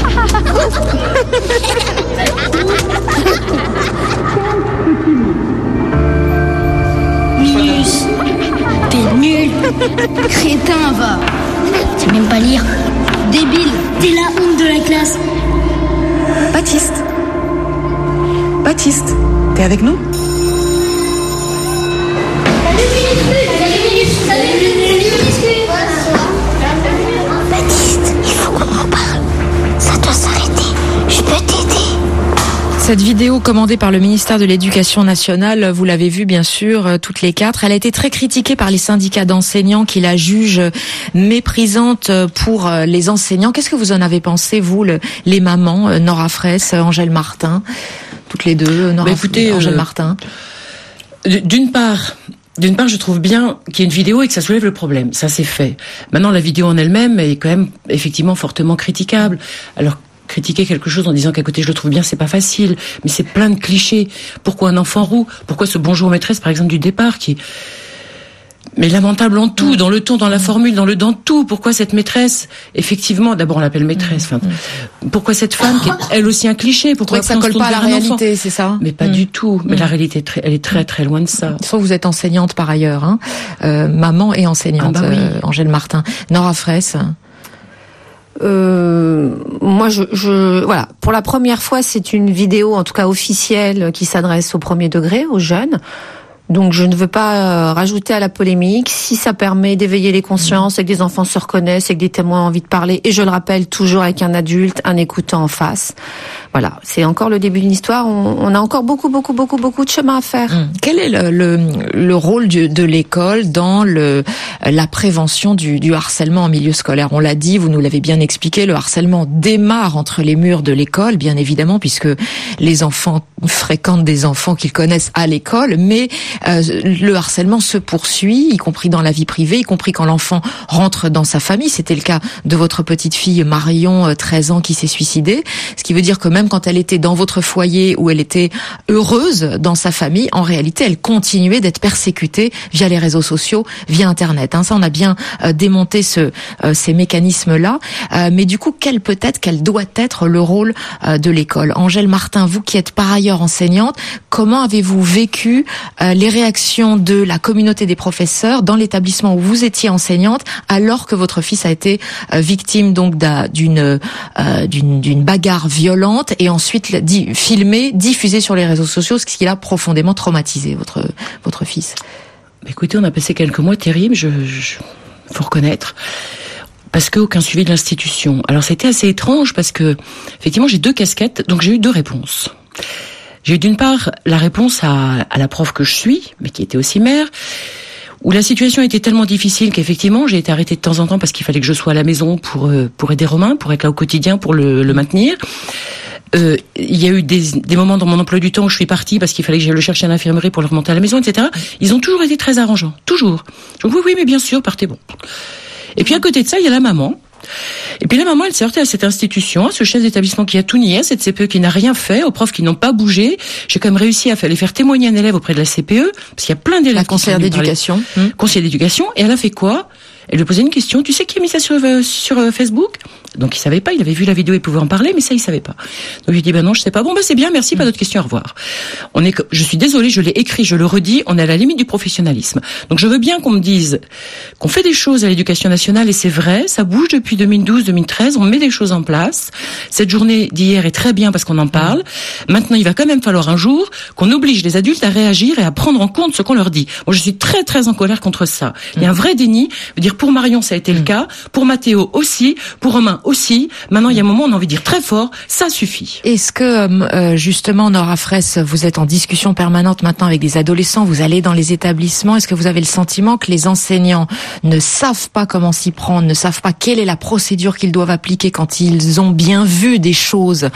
Speaker 10: Minus. T'es nul. Crétin, va. Tu sais même pas lire. Débile. T'es la honte de la classe.
Speaker 9: Baptiste. Baptiste, t'es avec nous?
Speaker 10: Baptiste, il faut qu'on en parle. Ça doit s'arrêter. Je peux t'aider.
Speaker 2: Cette vidéo commandée par le ministère de l'Éducation nationale, vous l'avez vue bien sûr, toutes les quatre, elle a été très critiquée par les syndicats d'enseignants qui la jugent méprisante pour les enseignants. Qu'est-ce que vous en avez pensé, vous, le, les mamans, Nora Fraisse, Angèle Martin, toutes les deux, Nora, bah écoutez, Angèle euh, Martin?
Speaker 6: D'une part, D'une part, je trouve bien qu'il y ait une vidéo et que ça soulève le problème. Ça, c'est fait. Maintenant, la vidéo en elle-même est quand même effectivement fortement critiquable. Alors, critiquer quelque chose en disant qu'à côté je le trouve bien, c'est pas facile, mais c'est plein de clichés. Pourquoi un enfant roux? Pourquoi ce bonjour maîtresse, par exemple, du départ, qui est mais lamentable en tout, dans le ton, dans la formule, dans le dans tout. Pourquoi cette maîtresse, effectivement, d'abord on l'appelle maîtresse, enfin, pourquoi cette femme qui est elle aussi un cliché? Pourquoi
Speaker 2: ça colle pas à la réalité, c'est ça?
Speaker 6: Mais pas mmh. du tout. Mais mmh. la réalité, elle est très très loin de ça.
Speaker 2: Soit vous êtes enseignante par ailleurs, hein, euh, maman et enseignante, ah bah oui. euh, Angèle Martin. Nora Fraisse.
Speaker 3: Euh, moi, je, je, voilà. Pour la première fois, c'est une vidéo, en tout cas officielle, qui s'adresse au premier degré, aux jeunes. Donc, je ne veux pas euh, rajouter à la polémique. Si ça permet d'éveiller les consciences et que des enfants se reconnaissent et que des témoins ont envie de parler, et je le rappelle toujours avec un adulte, un écoutant en face. Voilà, c'est encore le début d'une histoire. On, on a encore beaucoup, beaucoup, beaucoup, beaucoup de chemin à faire.
Speaker 2: Mmh. Quel est le, le, le rôle du, de l'école dans le, la prévention du, du harcèlement en milieu scolaire? On l'a dit, vous nous l'avez bien expliqué, le harcèlement démarre entre les murs de l'école, bien évidemment, puisque les enfants fréquentent des enfants qu'ils connaissent à l'école, mais euh, le harcèlement se poursuit, y compris dans la vie privée, y compris quand l'enfant rentre dans sa famille. C'était le cas de votre petite fille Marion, treize ans, qui s'est suicidée. Ce qui veut dire que même quand elle était dans votre foyer, où elle était heureuse dans sa famille, en réalité, elle continuait d'être persécutée via les réseaux sociaux, via Internet. Hein, ça, on a bien euh, démonté ce, euh, ces mécanismes-là. Euh, mais du coup, quel peut être, quel doit être le rôle euh, de l'école? Angèle Martin, vous qui êtes par ailleurs enseignante, comment avez-vous vécu euh, les réactions de la communauté des professeurs dans l'établissement où vous étiez enseignante, alors que votre fils a été euh, victime donc d'une euh, d'une d'une bagarre violente et ensuite di- filmé, diffusé sur les réseaux sociaux, ce qui l'a profondément traumatisé, votre votre fils?
Speaker 6: Écoutez, on a passé quelques mois terribles, je, je faut reconnaître, parce qu'aucun suivi de l'institution. Alors c'était assez étrange parce que effectivement j'ai deux casquettes, donc j'ai eu deux réponses. J'ai eu d'une part la réponse à, à la prof que je suis, mais qui était aussi mère, où la situation était tellement difficile qu'effectivement j'ai été arrêtée de temps en temps parce qu'il fallait que je sois à la maison pour euh, pour aider Romain, pour être là au quotidien, pour le, le maintenir. Euh, il y a eu des, des moments dans mon emploi du temps où je suis partie parce qu'il fallait que j'aille le chercher à l'infirmerie pour le remonter à la maison, et cetera. Ils ont toujours été très arrangeants, toujours. Je dis oui, oui, mais bien sûr, partez, bon. Et puis à côté de ça, il y a la maman. Et puis la maman, elle s'est heurtée à cette institution, à ce chef d'établissement qui a tout nié, à cette C P E qui n'a rien fait, aux profs qui n'ont pas bougé. J'ai quand même réussi à les faire témoigner un élève auprès de la C P E, parce qu'il y a plein d'élèves.
Speaker 2: La conseillère d'éducation.
Speaker 6: Hum. Conseillère d'éducation. Et elle a fait quoi? Elle lui posait une question. Tu sais qui a mis ça sur, euh, sur euh, Facebook? Donc il savait pas, il avait vu la vidéo, il pouvait en parler, mais ça il savait pas. Donc j'ai dit ben non, je sais pas. Bon ben c'est bien, merci, pas d'autres questions, au revoir. On est, je suis désolée, je l'ai écrit, je le redis, on est à la limite du professionnalisme. Donc je veux bien qu'on me dise qu'on fait des choses à l'éducation nationale, et c'est vrai, ça bouge depuis deux mille douze, deux mille treize, on met des choses en place. Cette journée d'hier est très bien parce qu'on en parle. Maintenant il va quand même falloir un jour qu'on oblige les adultes à réagir et à prendre en compte ce qu'on leur dit. Moi je suis très très en colère contre ça. Il y a un vrai déni. Je veux dire, pour Marion ça a été le cas, pour Mathéo aussi, pour Romain aussi. Maintenant, il y a un moment où on a envie de dire très fort, ça suffit.
Speaker 2: Est-ce que, euh, justement, Nora Fraisse, vous êtes en discussion permanente maintenant avec des adolescents, vous allez dans les établissements, est-ce que vous avez le sentiment que les enseignants ne savent pas comment s'y prendre, ne savent pas quelle est la procédure qu'ils doivent appliquer quand ils ont bien vu des choses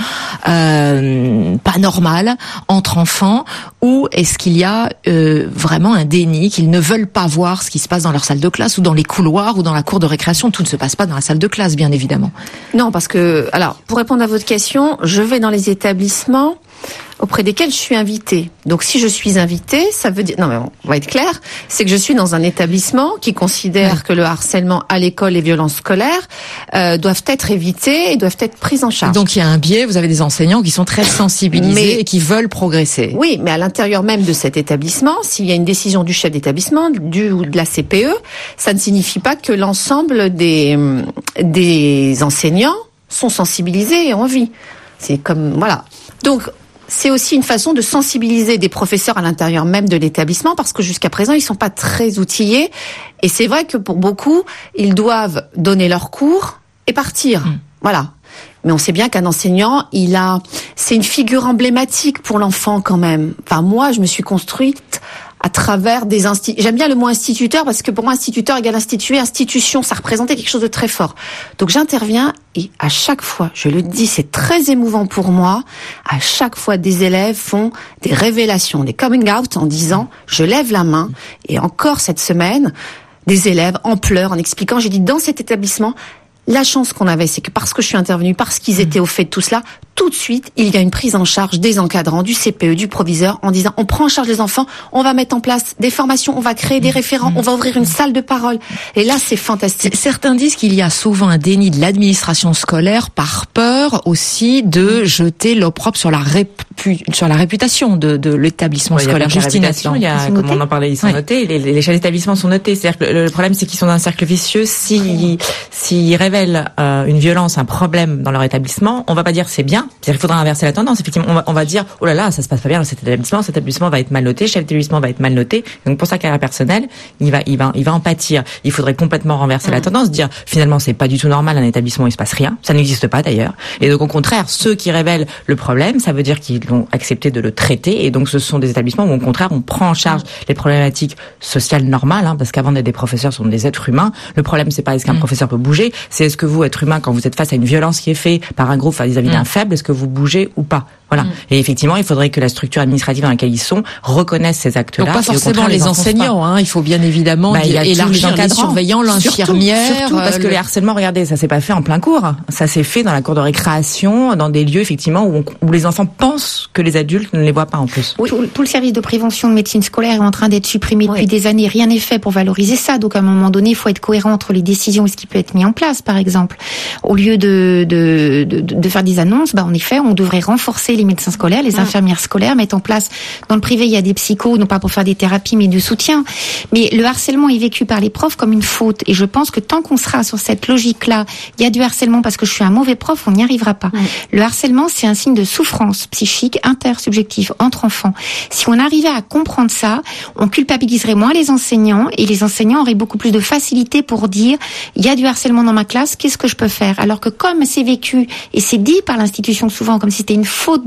Speaker 2: euh, pas normales entre enfants, ou est-ce qu'il y a euh, vraiment un déni, qu'ils ne veulent pas voir ce qui se passe dans leur salle de classe ou dans les couloirs ou dans la cour de récréation? Tout ne se passe pas dans la salle de classe, bien évidemment.
Speaker 3: Non, parce que, alors, pour répondre à votre question, je vais dans les établissements auprès desquels je suis invitée. Donc, si je suis invitée, ça veut dire, non mais on va être clair, c'est que je suis dans un établissement qui considère ouais. que le harcèlement à l'école, les violences scolaires euh, doivent être évitées et doivent être prises en charge.
Speaker 2: Donc, il y a un biais, vous avez des enseignants qui sont très sensibilisés mais, et qui veulent progresser.
Speaker 3: Oui, mais à l'intérieur même de cet établissement, s'il y a une décision du chef d'établissement, du ou de la C P E, ça ne signifie pas que l'ensemble des des enseignants sont sensibilisés et ont envie. C'est comme, voilà. Donc, c'est aussi une façon de sensibiliser des professeurs à l'intérieur même de l'établissement, parce que jusqu'à présent, ils sont pas très outillés. Et c'est vrai que pour beaucoup, ils doivent donner leur cours et partir. Mmh. Voilà. Mais on sait bien qu'un enseignant, il a, c'est une figure emblématique pour l'enfant quand même. Enfin, moi, je me suis construite à travers des instituts. J'aime bien le mot instituteur parce que pour moi, instituteur égale institué, institution, ça représentait quelque chose de très fort. Donc j'interviens et à chaque fois, je le dis, c'est très émouvant pour moi, à chaque fois des élèves font des révélations, des coming out en disant « je lève la main ». Et encore cette semaine, des élèves en pleurs, en expliquant, j'ai dit dans cet établissement, la chance qu'on avait, c'est que parce que je suis intervenue, parce qu'ils étaient au fait de tout cela, tout de suite, il y a une prise en charge des encadrants, du C P E, du proviseur, en disant on prend en charge les enfants, on va mettre en place des formations, on va créer des référents, on va ouvrir une salle de parole. Et là, c'est fantastique.
Speaker 2: Certains disent qu'il y a souvent un déni de l'administration scolaire par peur aussi de jeter l'opprobre sur la répu... sur la réputation de, de l'établissement ouais, scolaire.
Speaker 7: Justine, il y a, comme on en parlait, ils sont ouais. notés. Les, les chefs d'établissement sont notés. C'est-à-dire que le, le problème, c'est qu'ils sont dans un cercle vicieux. S'ils, s'ils révèlent euh, une violence, un problème dans leur établissement, on va pas dire c'est bien. C'est-à-dire qu'il faudra inverser la tendance. Effectivement, on va, on va dire oh là là, ça se passe pas bien dans cet établissement. Cet établissement va être mal noté. Chef d'établissement va être mal noté. Donc pour sa carrière personnelle, il va, il va, il va en pâtir. Il faudrait complètement renverser mmh. la tendance, dire finalement c'est pas du tout normal un établissement où il se passe rien. Ça n'existe pas d'ailleurs. Et donc au contraire, ceux qui révèlent le problème, ça veut dire qu'ils vont accepter de le traiter. Et donc ce sont des établissements où au contraire on prend en charge les problématiques sociales normales, hein, parce qu'avant d'être des professeurs, ce sont des êtres humains. Le problème c'est pas est-ce qu'un mmh. professeur peut bouger, c'est est-ce que vous, être humain, quand vous êtes face à une violence qui est faite par un groupe vis-à-vis mmh. d'un faible, est-ce que vous bougez ou pas? Voilà. Mmh. Et effectivement, il faudrait que la structure administrative dans laquelle ils sont reconnaisse ces actes-là.
Speaker 2: Donc pas forcément les, les enseignants, hein. Il faut bien évidemment bah, élargir les, les surveillants, l'infirmière.
Speaker 7: Surtout, surtout parce euh, que le harcèlement, regardez, ça s'est pas fait en plein cours. Ça s'est fait dans la cour de récréation, dans des lieux effectivement où, on, où les enfants pensent que les adultes ne les voient pas en plus.
Speaker 5: Oui. Tout, tout le service de prévention de médecine scolaire est en train d'être supprimé oui. depuis des années. Rien n'est fait pour valoriser ça. Donc à un moment donné, il faut être cohérent entre les décisions et ce qui peut être mis en place, par exemple. Au lieu de de de, de faire des annonces, bah en effet, on devrait renforcer les médecins scolaires, les infirmières scolaires, mettre en place, dans le privé, il y a des psychos, non pas pour faire des thérapies, mais de soutien. Mais le harcèlement est vécu par les profs comme une faute. Et je pense que tant qu'on sera sur cette logique-là, il y a du harcèlement parce que je suis un mauvais prof, on n'y arrivera pas. Ouais. Le harcèlement, c'est un signe de souffrance psychique intersubjective entre enfants. Si on arrivait à comprendre ça, on culpabiliserait moins les enseignants et les enseignants auraient beaucoup plus de facilité pour dire, il y a du harcèlement dans ma classe, qu'est-ce que je peux faire? Alors que comme c'est vécu et c'est dit par l'institution souvent comme si c'était une faute de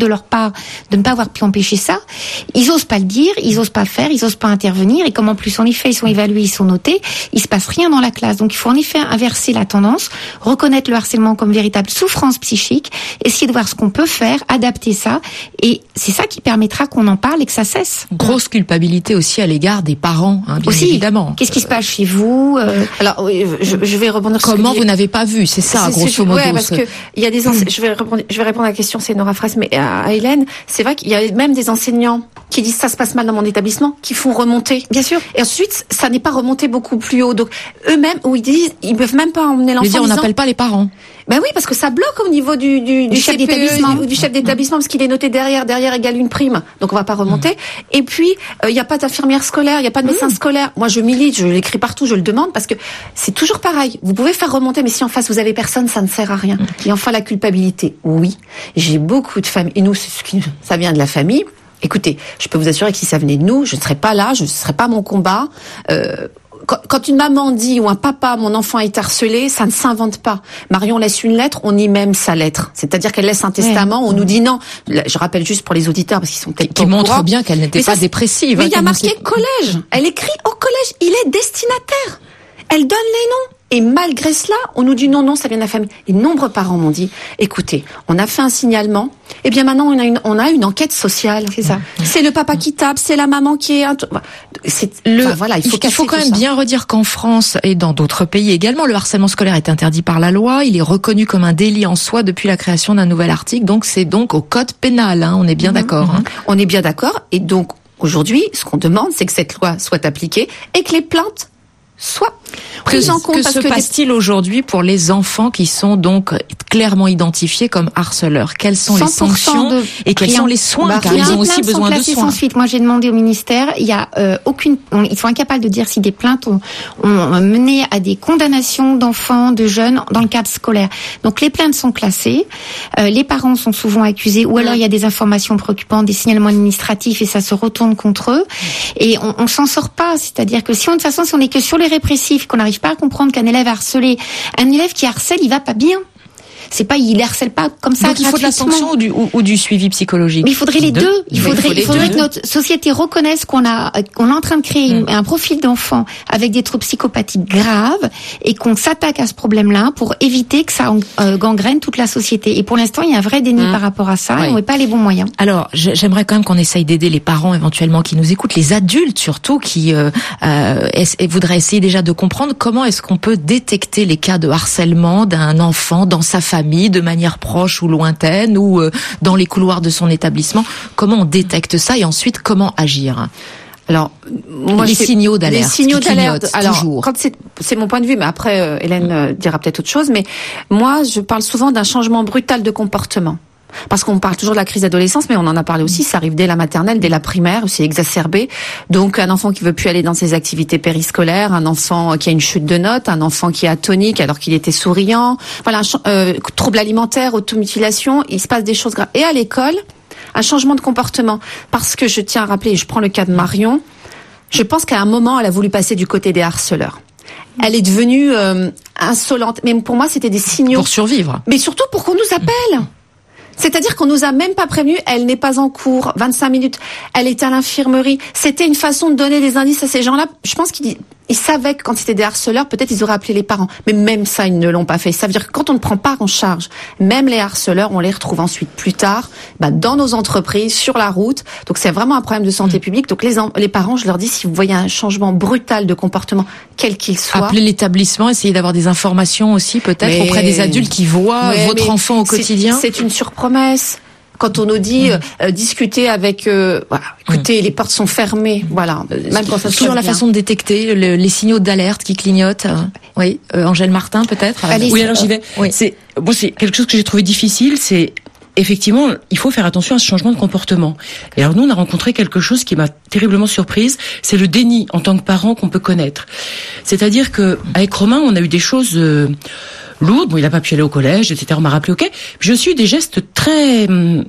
Speaker 5: de leur part de ne pas avoir pu empêcher ça. Ils osent pas le dire, ils osent pas faire, ils osent pas intervenir. Et comme en plus en effet ils sont évalués, ils sont notés, il se passe rien dans la classe. Donc il faut en effet inverser la tendance, reconnaître le harcèlement comme véritable souffrance psychique, essayer de voir ce qu'on peut faire, adapter ça. Et c'est ça qui permettra qu'on en parle et que ça cesse.
Speaker 2: Grosse culpabilité aussi à l'égard des parents, hein, bien
Speaker 5: aussi,
Speaker 2: évidemment.
Speaker 5: Qu'est-ce qui se passe chez vous euh...
Speaker 3: Alors oui, je, je vais rebondir.
Speaker 2: Comment vous n'avez pas vu, c'est ça, c'est, grosso modo.
Speaker 3: Ouais, parce que il y a des. Ense... Je vais répondre. Je vais répondre à la question. C'est Nora Fraisse, mais à, à Hélène, c'est vrai qu'il y a même des enseignants qui disent ça se passe mal dans mon établissement, qui font remonter.
Speaker 5: Bien sûr.
Speaker 3: Et ensuite, ça n'est pas remonté beaucoup plus haut. Donc eux-mêmes, où ils disent, ils peuvent même pas emmener l'enfant.
Speaker 2: Mais dire, on n'appelle pas les parents.
Speaker 3: Ben oui, parce que ça bloque au niveau du, du, du chef d'établissement ou du chef d'établissement, parce qu'il est noté derrière, derrière égale une prime. Donc on va pas remonter. Mmh. Et puis il euh, y a pas d'infirmière scolaire, il y a pas de médecin mmh. scolaire. Moi je milite, je l'écris partout, je le demande parce que c'est toujours pareil. Vous pouvez faire remonter, mais si en face vous avez personne, ça ne sert à rien. Mmh. Et enfin la culpabilité. Oui, j'ai beaucoup de familles. Et nous, c'est ce qui, ça vient de la famille. Écoutez, je peux vous assurer que si ça venait de nous, je ne serais pas là, je ne serais pas mon combat. Euh, Quand une maman dit ou un papa, mon enfant est harcelé, ça ne s'invente pas. Marion laisse une lettre, on y même sa lettre. C'est-à-dire qu'elle laisse un testament, ouais. on nous dit non. Je rappelle juste pour les auditeurs, parce qu'ils sont peut-être
Speaker 2: qui montre bien qu'elle n'était mais pas ça, dépressive.
Speaker 3: Mais
Speaker 2: hein,
Speaker 3: il y a marqué collège. Elle écrit au collège. Il est destinataire. Elle donne les noms. Et malgré cela, on nous dit non, non, ça vient de la famille. Et de nombreux parents m'ont dit, écoutez, on a fait un signalement, et bien maintenant on a une, on a une enquête sociale.
Speaker 5: C'est ça.
Speaker 3: C'est le papa qui tape, c'est la maman qui est. C'est
Speaker 2: le. Enfin, voilà, il faut, il faut quand même ça. bien redire qu'en France et dans d'autres pays également, le harcèlement scolaire est interdit par la loi. Il est reconnu comme un délit en soi depuis la création d'un nouvel article. Donc c'est donc au code pénal. Hein, on est bien mmh, d'accord. Mmh. Hein.
Speaker 3: On est bien d'accord. Et donc aujourd'hui, ce qu'on demande, c'est que cette loi soit appliquée et que les plaintes soit prise en compte.
Speaker 2: Que se passe-t-il aujourd'hui pour les enfants qui sont donc clairement identifiés comme harceleurs? Quelles sont les sanctions de... et quels rien. sont les soins bah, car ils ont aussi besoin de soins.
Speaker 5: Sans suite. Moi, j'ai demandé au ministère, il y a euh, aucune, on, ils sont incapables de dire si des plaintes ont, ont mené à des condamnations d'enfants, de jeunes dans le cadre scolaire. Donc les plaintes sont classées, euh, les parents sont souvent accusés, ou alors il y a des informations préoccupantes, des signalements administratifs et ça se retourne contre eux. Et on, on s'en sort pas. C'est-à-dire que si on de toute façon, si on est que sur les répressifs, qu'on n'arrive pas à comprendre qu'un élève harcelé, un élève qui harcèle, il va pas bien. C'est pas, il harcèle pas comme ça.
Speaker 2: Donc il faut de la sanction ou du, ou, ou du suivi psychologique.
Speaker 5: Mais il faudrait les deux. deux. Il faudrait, il, il faudrait que notre société reconnaisse qu'on a, qu'on est en train de créer mmh. un profil d'enfant avec des troubles psychopathiques graves et qu'on s'attaque à ce problème-là pour éviter que ça euh, gangrène toute la société. Et pour l'instant, il y a un vrai déni mmh. par rapport à ça. Oui. Et on met pas les bons moyens.
Speaker 2: Alors, j'aimerais quand même qu'on essaye d'aider les parents éventuellement qui nous écoutent, les adultes surtout qui euh, euh, et voudraient essayer déjà de comprendre comment est-ce qu'on peut détecter les cas de harcèlement d'un enfant dans sa famille. de manière proche ou lointaine ou euh, dans les couloirs de son établissement. Comment on détecte ça et ensuite comment agir?
Speaker 3: Alors, moi,
Speaker 2: les signaux d'alerte.
Speaker 3: Les signaux d'alerte. Alors,
Speaker 2: toujours.
Speaker 3: quand c'est, c'est mon point de vue, mais après, euh, Hélène euh, dira peut-être autre chose, mais moi, je parle souvent d'un changement brutal de comportement. Parce qu'on parle toujours de la crise d'adolescence, mais on en a parlé aussi, ça arrive dès la maternelle, dès la primaire, c'est exacerbé. Donc un enfant qui veut plus aller dans ses activités périscolaires, un enfant qui a une chute de notes, un enfant qui est atonique alors qu'il était souriant, voilà, un euh, trouble alimentaire, automutilation, il se passe des choses graves. Et à l'école, un changement de comportement. Parce que je tiens à rappeler, je prends le cas de Marion, je pense qu'à un moment, elle a voulu passer du côté des harceleurs. Elle est devenue euh, insolente. Mais pour moi, c'était des signaux.
Speaker 2: Pour survivre.
Speaker 3: Mais surtout pour qu'on nous appelle. C'est-à-dire qu'on nous a même pas prévenu, elle n'est pas en cours, vingt-cinq minutes, elle est à l'infirmerie. C'était une façon de donner des indices à ces gens-là. Je pense qu'ils ils savaient que quand c'était des harceleurs, peut-être ils auraient appelé les parents. Mais même ça, ils ne l'ont pas fait. Ça veut dire que quand on ne prend pas en charge, même les harceleurs, on les retrouve ensuite plus tard, bah, dans nos entreprises, sur la route. Donc c'est vraiment un problème de santé publique. Donc les, les parents, je leur dis, si vous voyez un changement brutal de comportement, quel qu'il soit.
Speaker 2: Appelez l'établissement, essayez d'avoir des informations aussi, peut-être, mais... auprès des adultes qui voient mais, votre mais enfant au quotidien.
Speaker 3: C'est, c'est une surpromesse. Quand on nous dit mmh. euh, discuter avec, euh, voilà, écoutez, mmh. les portes sont fermées, voilà.
Speaker 2: Même quand ça se sur la bien. façon de détecter le, les signaux d'alerte qui clignotent. Euh, oui, euh, Angèle Martin peut-être.
Speaker 6: Allez, oui, alors j'y vais. Oui. C'est, bon, c'est quelque chose que j'ai trouvé difficile, c'est effectivement, il faut faire attention à ce changement de comportement. Et alors nous, on a rencontré quelque chose qui m'a terriblement surprise, c'est le déni en tant que parent qu'on peut connaître. C'est-à-dire que avec Romain, on a eu des choses euh, lourdes. Bon, il n'a pas pu aller au collège, et cetera. On m'a rappelé, ok. Puis je suis eu des gestes très,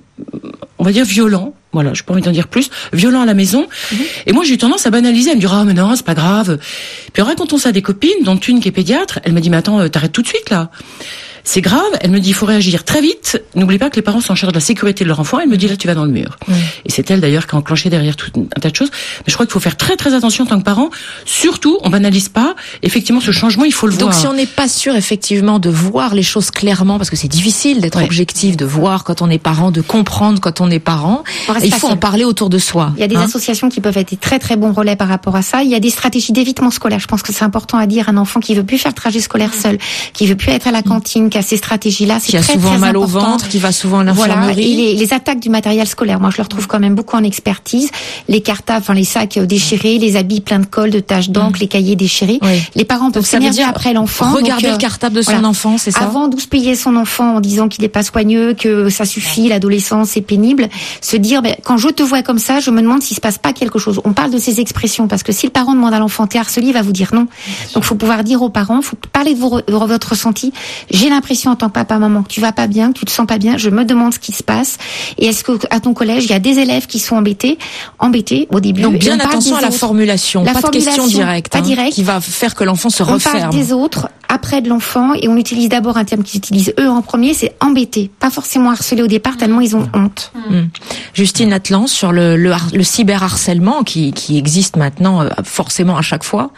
Speaker 6: on va dire, violents. Voilà, je n'ai pas envie d'en dire plus. Violents à la maison. Mmh. Et moi, j'ai eu tendance à banaliser, à me dire, ah, mais non, c'est pas grave. Puis en racontant ça à des copines, dont une qui est pédiatre, elle m'a dit, mais attends, t'arrêtes tout de suite, là. c'est grave. Elle me dit, il faut réagir très vite. N'oublie pas que les parents sont en charge de la sécurité de leur enfant. Elle me dit, là, tu vas dans le mur. Mmh. Et c'est elle, d'ailleurs, qui a enclenché derrière tout un tas de choses. Mais je crois qu'il faut faire très, très attention en tant que parent. Surtout, on banalise pas. Effectivement, ce changement, il faut le
Speaker 2: Donc,
Speaker 6: voir.
Speaker 2: Donc, si on n'est pas sûr, effectivement, de voir les choses clairement, parce que c'est difficile d'être ouais. objectif, de voir quand on est parent, de comprendre quand on est parent, il faut en parler autour de soi.
Speaker 5: Il y a des hein associations qui peuvent être des très, très bons relais par rapport à ça. Il y a des stratégies d'évitement scolaire. Je pense que c'est important à dire. Un enfant qui veut plus faire le trajet scolaire seul, qui veut plus être à la cantine, qui a ces stratégies-là, c'est
Speaker 2: qui a
Speaker 5: très,
Speaker 2: souvent
Speaker 5: très
Speaker 2: mal
Speaker 5: important.
Speaker 2: Au ventre, qui va souvent à l'infirmerie.
Speaker 5: Voilà. Et les, les attaques du matériel scolaire, moi je le retrouve quand même beaucoup en expertise. Les cartables, enfin les sacs déchirés, les habits pleins de colle, de taches d'encre, mmh. les cahiers déchirés. Oui. Les parents peuvent s'énerver après l'enfant.
Speaker 2: Regarder donc, euh, le cartable de son voilà. enfant, c'est ça.
Speaker 5: Avant d'houspiller son enfant en disant qu'il n'est pas soigneux, que ça suffit, l'adolescence c'est pénible, se dire ben, quand je te vois comme ça, je me demande s'il se passe pas quelque chose. On parle de ces expressions parce que si le parent demande à l'enfant t'es harcelé, il va vous dire non. Donc faut pouvoir dire aux parents, faut parler de, vos, de votre ressenti. J'ai l'impression en tant que papa maman que tu vas pas bien, que tu te sens pas bien. Je me demande ce qui se passe. Et est-ce que à ton collège il y a des élèves qui sont embêtés, embêtés au début.
Speaker 2: Donc bien attention à la formulation,
Speaker 5: la
Speaker 2: pas
Speaker 5: formulation,
Speaker 2: de question directe,
Speaker 5: pas
Speaker 2: hein,
Speaker 5: direct,
Speaker 2: qui va faire que l'enfant se
Speaker 5: on
Speaker 2: referme.
Speaker 5: On parle des autres après de l'enfant et on utilise d'abord un terme qu'ils utilisent eux en premier, c'est embêter, pas forcément harceler au départ tellement ils ont honte.
Speaker 2: Mmh. Justine Latlan sur le, le, le cyberharcèlement qui, qui existe maintenant euh, forcément à chaque fois.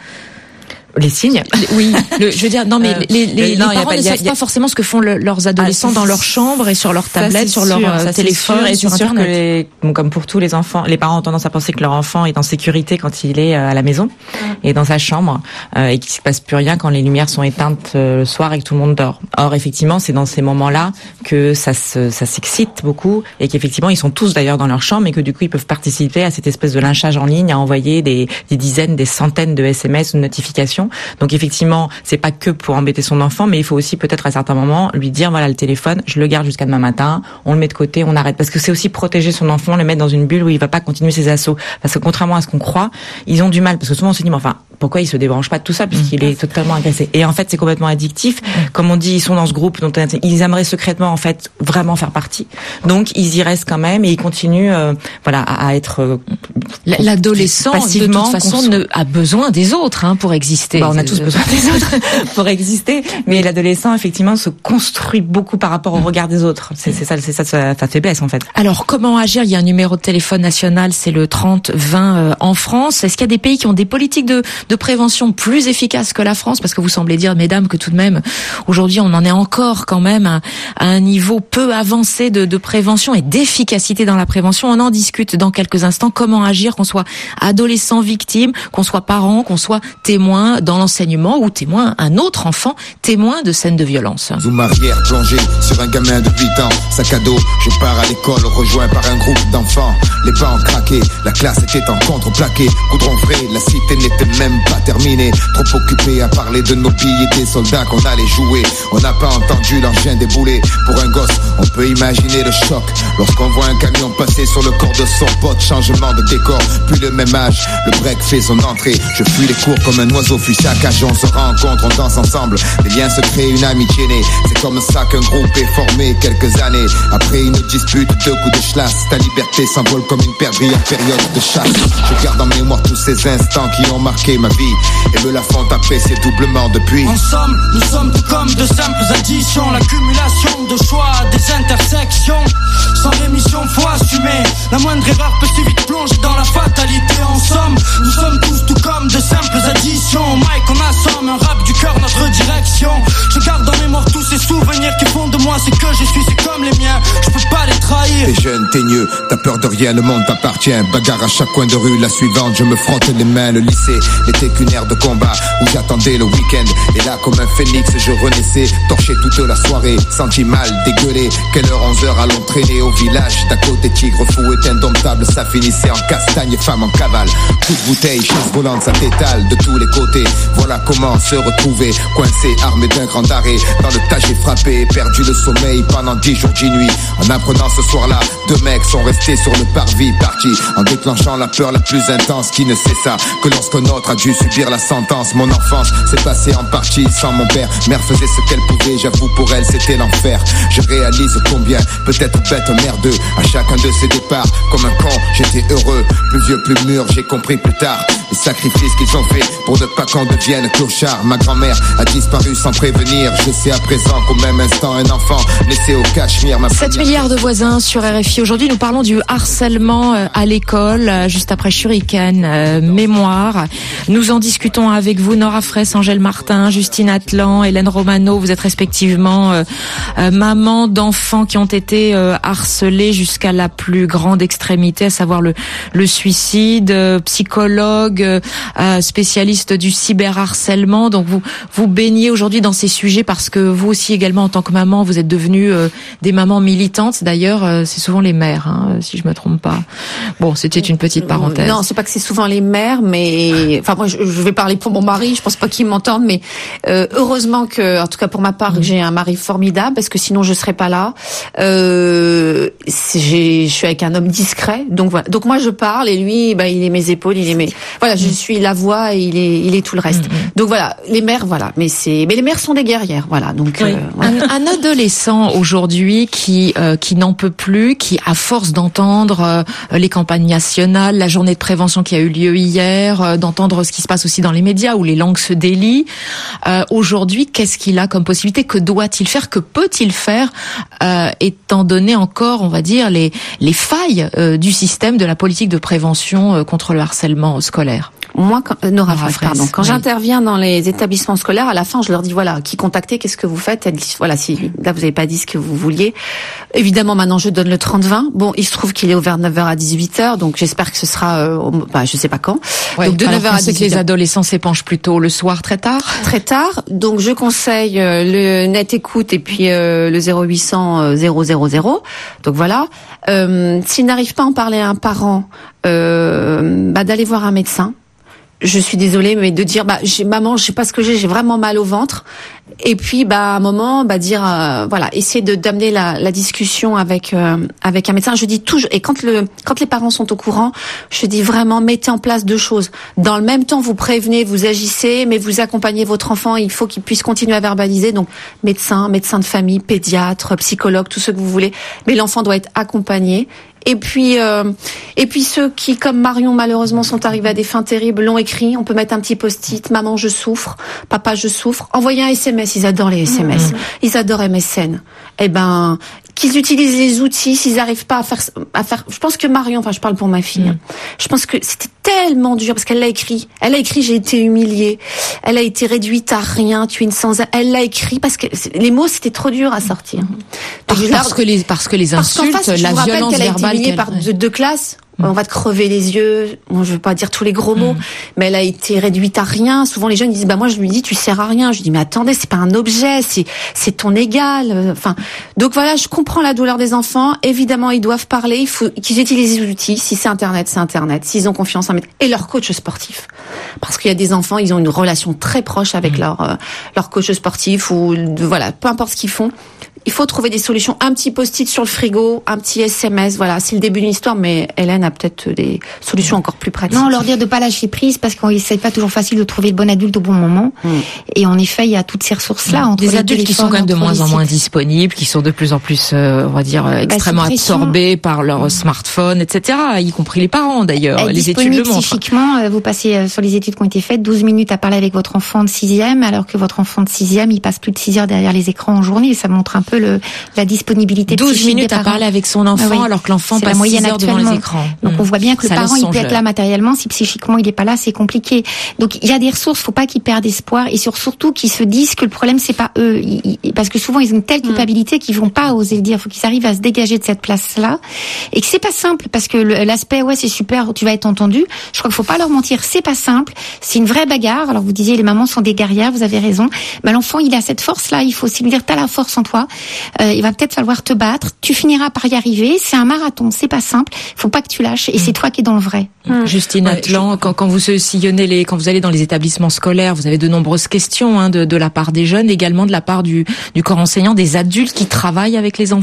Speaker 7: Les signes.
Speaker 2: Oui, le, je veux dire, non mais euh, les, les, non, les parents pas, ne savent a, pas forcément ce que font le, leurs adolescents ah, dans leur chambre et sur leur tablette, sur leur sûr, téléphone et sur Internet.
Speaker 7: Que les, bon, comme pour tous les enfants, les parents ont tendance à penser que leur enfant est en sécurité quand il est à la maison mmh. et dans sa chambre euh, et qu'il se passe plus rien quand les lumières sont éteintes euh, le soir et que tout le monde dort. Or, effectivement, c'est dans ces moments-là que ça se, ça s'excite beaucoup et qu'effectivement, ils sont tous d'ailleurs dans leur chambre et que du coup, ils peuvent participer à cette espèce de lynchage en ligne, à envoyer des, des dizaines, des centaines de S M S ou de notifications. Donc effectivement, c'est pas que pour embêter son enfant, mais il faut aussi peut-être à certains moments lui dire voilà le téléphone, je le garde jusqu'à demain matin, on le met de côté, on arrête, parce que c'est aussi protéger son enfant, le mettre dans une bulle où il va pas continuer ses assauts. Parce que contrairement à ce qu'on croit, ils ont du mal, parce que souvent on se dit mais enfin pourquoi il se débranche pas de tout ça puisqu'il est totalement agressé. Et en fait c'est complètement addictif. Comme on dit, ils sont dans ce groupe dont ils aimeraient secrètement en fait vraiment faire partie. Donc ils y restent quand même et ils continuent euh, voilà à, à être euh,
Speaker 2: l'adolescent de toute façon ne, a besoin des autres hein, pour exister.
Speaker 7: Bah, on a tous besoin des autres pour exister, mais l'adolescent effectivement se construit beaucoup par rapport au regard des autres. C'est, c'est ça, c'est ça sa, sa faiblesse en fait.
Speaker 2: Alors comment agir? Il y a un numéro de téléphone national, c'est le trente vingt euh, en France. Est-ce qu'il y a des pays qui ont des politiques de, de prévention plus efficaces que la France? Parce que vous semblez dire, mesdames, que tout de même aujourd'hui on en est encore quand même à, à un niveau peu avancé de, de prévention et d'efficacité dans la prévention. On en discute dans quelques instants. Comment agir, qu'on soit adolescent victime, qu'on soit parent, qu'on soit témoin dans l'enseignement ou témoin, un autre enfant témoin de scènes de violence.
Speaker 11: Zoom arrière plongé sur un gamin de huit ans, sac à dos, je pars à l'école rejoint par un groupe d'enfants. Les bancs craqués, la classe était en contreplaqué, goudron frais, la cité n'était même pas terminée. Trop occupé à parler de nos billes et des soldats qu'on allait jouer. On n'a pas entendu l'engin débouler. Pour un gosse, on peut imaginer le choc lorsqu'on voit un camion passer sur le corps de son pote. Changement de décor, puis le même âge, le break fait son entrée. Je fuis les cours comme un oiseau fuit sa cage. On se rencontre, on danse ensemble, des liens se créent, une amitié née. C'est comme ça qu'un groupe est formé quelques années après une dispute, deux coups de chlasse. Ta liberté s'envole comme une perdrix en période de chasse. Je garde en mémoire tous ces instants qui ont marqué ma vie et me la font taper, c'est doublement depuis.
Speaker 12: Ensemble, nous sommes comme de simples additions, l'accumulation de choix, des intersections. Sans rémission, faut assumer. La moindre erreur peut si vite plonger dans la fatalité. En somme, nous sommes tous tout comme de simples additions. Mike, on assomme un rap du cœur, notre direction. Je garde en mémoire tous ces souvenirs qui font de moi ce que je suis, c'est comme les miens. Je peux pas les trahir.
Speaker 11: T'es jeune, t'es mieux, t'as peur de rien, le monde t'appartient. Bagarre à chaque coin de rue, la suivante, je me frotte les mains. Le lycée n'était qu'une ère de combat où j'attendais le week-end. Et là, comme un phénix, je renaissais, torché toute la soirée, senti mal, dégueulé. Quelle heure, onze heures, allons traîner au village d'à côté. Tigre fou est indomptable, ça finissait en castagne, femme en cavale. Coup de bouteille, chaise volante, ça t'étale de tous les côtés. Voilà comment se retrouver, coincé, armé d'un grand arrêt. Dans le tas j'ai frappé, perdu le sommeil pendant dix jours, dix nuits. En apprenant ce soir soir-là, deux mecs sont restés sur le parvis, partis en déclenchant la peur la plus intense qui ne cessa que lorsqu'un autre a dû subir la sentence. Mon enfance s'est passée en partie sans mon père. Mère faisait ce qu'elle pouvait, j'avoue pour elle c'était l'enfer. Je réalise combien, peut-être bête merdeux, à chacun de ses départs. Comme un con, j'étais heureux, plus vieux, plus mûr, j'ai compris plus tard les sacrifices qu'ils ont fait pour ne pas qu'on devienne clochard. Ma grand-mère a disparu sans prévenir. Je sais à présent qu'au même instant un enfant laissé au Cachemire. Ma
Speaker 2: sept milliards de voisins sur R F I. Aujourd'hui, nous parlons du harcèlement à l'école, juste après Shuriken, euh, mémoire. Nous en discutons avec vous, Nora Fraisse, Angèle Martin, Justine Atlan, Hélène Romano. Vous êtes respectivement euh, euh, maman d'enfants qui ont été euh, harcelés jusqu'à la plus grande extrémité, à savoir le, le suicide, euh, psychologue, euh, spécialiste du cyberharcèlement. Donc vous vous baignez aujourd'hui dans ces sujets parce que vous aussi également en tant que maman, vous êtes devenue euh, des mamans militantes. D'ailleurs, euh, c'est souvent les mères, hein, si je me trompe pas. Bon, c'était une petite parenthèse.
Speaker 3: Non, c'est pas que c'est souvent les mères, mais enfin moi je, je vais parler pour mon mari. Je pense pas qu'il m'entende, mais euh, heureusement que, en tout cas pour ma part, mmh. j'ai un mari formidable parce que sinon je serais pas là. Euh, j'ai, je suis avec un homme discret, donc voilà. Donc moi je parle et lui, bah il est mes épaules, il est mes, voilà, je suis la voix et il est, il est tout le reste. Mmh. Donc voilà, les mères, voilà. Mais c'est, mais les mères sont des guerrières, voilà. Donc
Speaker 2: oui.
Speaker 3: euh, voilà.
Speaker 2: un, un adolescent aujourd'hui qui euh, qui n'en peut plus, qui à force d'entendre euh, les campagnes nationales, la journée de prévention qui a eu lieu hier, euh, d'entendre ce qui se passe aussi dans les médias où les langues se délient. Euh, aujourd'hui, qu'est-ce qu'il a comme possibilité? Que doit-il faire? Que peut-il faire euh, étant donné encore, on va dire, les les failles euh, du système de la politique de prévention euh, contre le harcèlement scolaire?
Speaker 3: Moi, quand, euh, Nora Fraisse, pardon. Quand
Speaker 2: oui.
Speaker 3: j'interviens dans les établissements scolaires, à la fin, je leur dis voilà, qui contactez, qu'est-ce que vous faites? Elle dit, voilà, si là vous n'avez pas dit ce que vous vouliez. Évidemment, maintenant je donne le trente vingt. Bon, il se trouve qu'il est ouvert de neuf heures à dix-huit heures, donc j'espère que ce sera, euh, bah, je sais pas quand.
Speaker 2: Ouais,
Speaker 3: donc de neuf heures à dix-huit heures.
Speaker 2: Que les adolescents s'épanchent plutôt le soir très tard.
Speaker 3: Très tard. Donc je conseille euh, le Net Écoute et puis euh, le zéro huit cents zéro zéro zéro. Donc voilà. Euh, s'ils n'arrivent pas à en parler à un parent, euh, bah, d'aller voir un médecin. Je suis désolée, mais de dire, bah, j'ai, maman, je sais pas ce que j'ai, j'ai vraiment mal au ventre. Et puis, bah, à un moment, bah, dire, euh, voilà, essayer de d'amener la, la discussion avec euh, avec un médecin. Je dis toujours, et quand le quand les parents sont au courant, je dis vraiment, mettez en place deux choses. Dans le même temps, vous prévenez, vous agissez, mais vous accompagnez votre enfant. Il faut qu'il puisse continuer à verbaliser. Donc, médecin, médecin de famille, pédiatre, psychologue, tout ce que vous voulez. Mais l'enfant doit être accompagné. Et puis, euh, et puis ceux qui, comme Marion, malheureusement, sont arrivés à des fins terribles, l'ont écrit. On peut mettre un petit post-it. Maman, je souffre. Papa, je souffre. Envoyer un S M S. Ils adorent les S M S. Mmh. Ils adorent M S N. Eh ben, qu'ils utilisent les outils. S'ils arrivent pas à faire, à faire. Je pense que Marion, enfin, je parle pour ma fille. Mmh. Je pense que c'était tellement dur parce qu'elle l'a écrit. Elle a écrit, j'ai été humiliée. Elle a été réduite à rien. Tu es une sans. Elle l'a écrit parce que les mots, c'était trop dur à sortir.
Speaker 2: Parce, parce que les, parce que les insultes, parce face, la violence verbale.
Speaker 3: Par deux, deux classes, mmh. on va te crever les yeux. Bon, je veux pas dire tous les gros mots, mmh. mais elle a été réduite à rien. Souvent, les jeunes disent, bah moi, je lui dis, tu sers à rien. Je dis, mais attendez, c'est pas un objet, c'est c'est ton égal. Enfin, donc voilà, je comprends la douleur des enfants. Évidemment, ils doivent parler. Il faut qu'ils utilisent les outils. Si c'est Internet, c'est Internet. S'ils ont confiance en mettre et leur coach sportif, parce qu'il y a des enfants, ils ont une relation très proche avec mmh. leur euh, leur coach sportif ou voilà, peu importe ce qu'ils font. Il faut trouver des solutions. Un petit post-it sur le frigo, un petit S M S, voilà, c'est le début d'une histoire, mais Hélène a peut-être des solutions encore plus pratiques.
Speaker 5: Non, leur dire de pas lâcher prise, parce que c'est pas toujours facile de trouver le bon adulte au bon moment. Mmh. Et en effet, il y a toutes ces ressources-là.
Speaker 2: Mmh. Des adultes qui sont quand même de moins en moins disponibles, qui sont de plus en plus, euh, on va dire, bah, extrêmement absorbés par leur mmh. smartphone, et cetera, y compris les parents d'ailleurs.
Speaker 5: Être
Speaker 2: les études le montrent.
Speaker 5: Psychiquement, vous passez sur les études qui ont été faites, douze minutes à parler avec votre enfant de sixième, alors que votre enfant de sixième, il passe plus de six heures derrière les écrans en journée. Ça montre un peu le, la disponibilité
Speaker 2: douze minutes à parler avec son enfant, ah oui. alors que l'enfant passe six heures devant les écrans.
Speaker 5: Donc mmh. on voit bien que ça le parent il peut être là matériellement, si psychiquement il est pas là, c'est compliqué. Donc il y a des ressources, faut pas qu'ils perdent espoir et surtout qu'ils se disent que le problème c'est pas eux, ils, ils, parce que souvent ils ont une telle culpabilité mmh. qu'ils vont pas oser le dire. Faut qu'ils arrivent à se dégager de cette place-là et que c'est pas simple parce que l'aspect ouais c'est super, tu vas être entendu. Je crois qu'il faut pas leur mentir, c'est pas simple, c'est une vraie bagarre. Alors vous disiez les mamans sont des guerrières, vous avez raison. Mais l'enfant il a cette force-là, il faut aussi lui dire t'as la force en toi. Euh, il va peut-être falloir te battre, tu finiras par y arriver, c'est un marathon, c'est pas simple, faut pas que tu lâches et mmh. c'est toi qui es dans le vrai.
Speaker 2: Mmh. Justine ouais, Atlan, je... quand, quand vous sillonnez les, quand vous allez dans les établissements scolaires, vous avez de nombreuses questions hein, de, de la part des jeunes, également de la part du, du corps enseignant, des adultes qui travaillent avec les enfants.